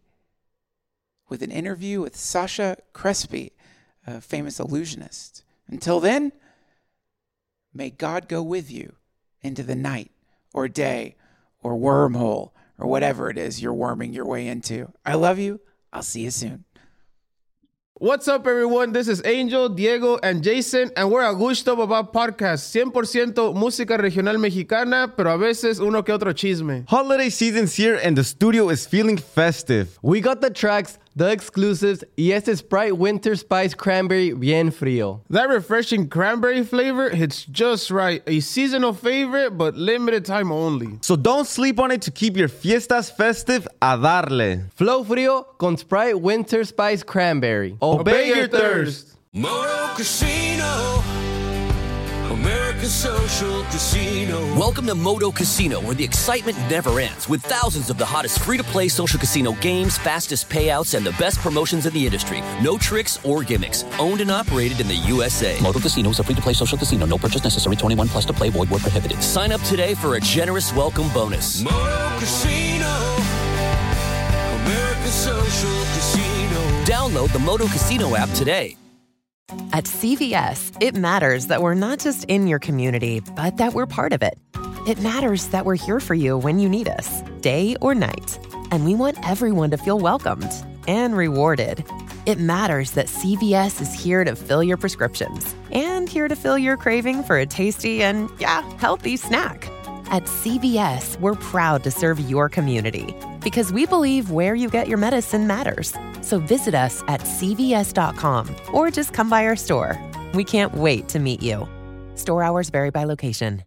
with an interview with Sasha Crespi, a famous illusionist. Until then, may God go with you into the night or day or wormhole or whatever it is you're worming your way into. I love you. I'll see you soon. What's up, everyone? This is Angel, Diego, and Jason, and we're a Gusto Baba Podcast. cien por ciento música regional mexicana, pero a veces uno que otro chisme. Holiday season's here and the studio is feeling festive. We got the tracks, the exclusives, y este Sprite Winter Spice Cranberry bien frío. That refreshing cranberry flavor hits just right. A seasonal favorite, but limited time only. So don't sleep on it to keep your fiestas festive. A darle. Flow frío con Sprite Winter Spice Cranberry. Obey your thirst. Moto Casino, American Social Casino. Welcome to Moto Casino, where the excitement never ends, with thousands of the hottest free-to-play social casino games, fastest payouts, and the best promotions in the industry. No tricks or gimmicks. Owned and operated in the U S A. Moto Casino is a free-to-play social casino. No purchase necessary. twenty-one plus to play. Void where prohibited. Sign up today for a generous welcome bonus. Moto Casino, American Social Casino. Download the Moto Casino app today. At C V S, it matters that we're not just in your community, but that we're part of it. It matters that we're here for you when you need us, day or night. And we want everyone to feel welcomed and rewarded. It matters that C V S is here to fill your prescriptions and here to fill your craving for a tasty and, yeah, healthy snack. At C V S, we're proud to serve your community because we believe where you get your medicine matters. So visit us at C V S dot com or just come by our store. We can't wait to meet you. Store hours vary by location.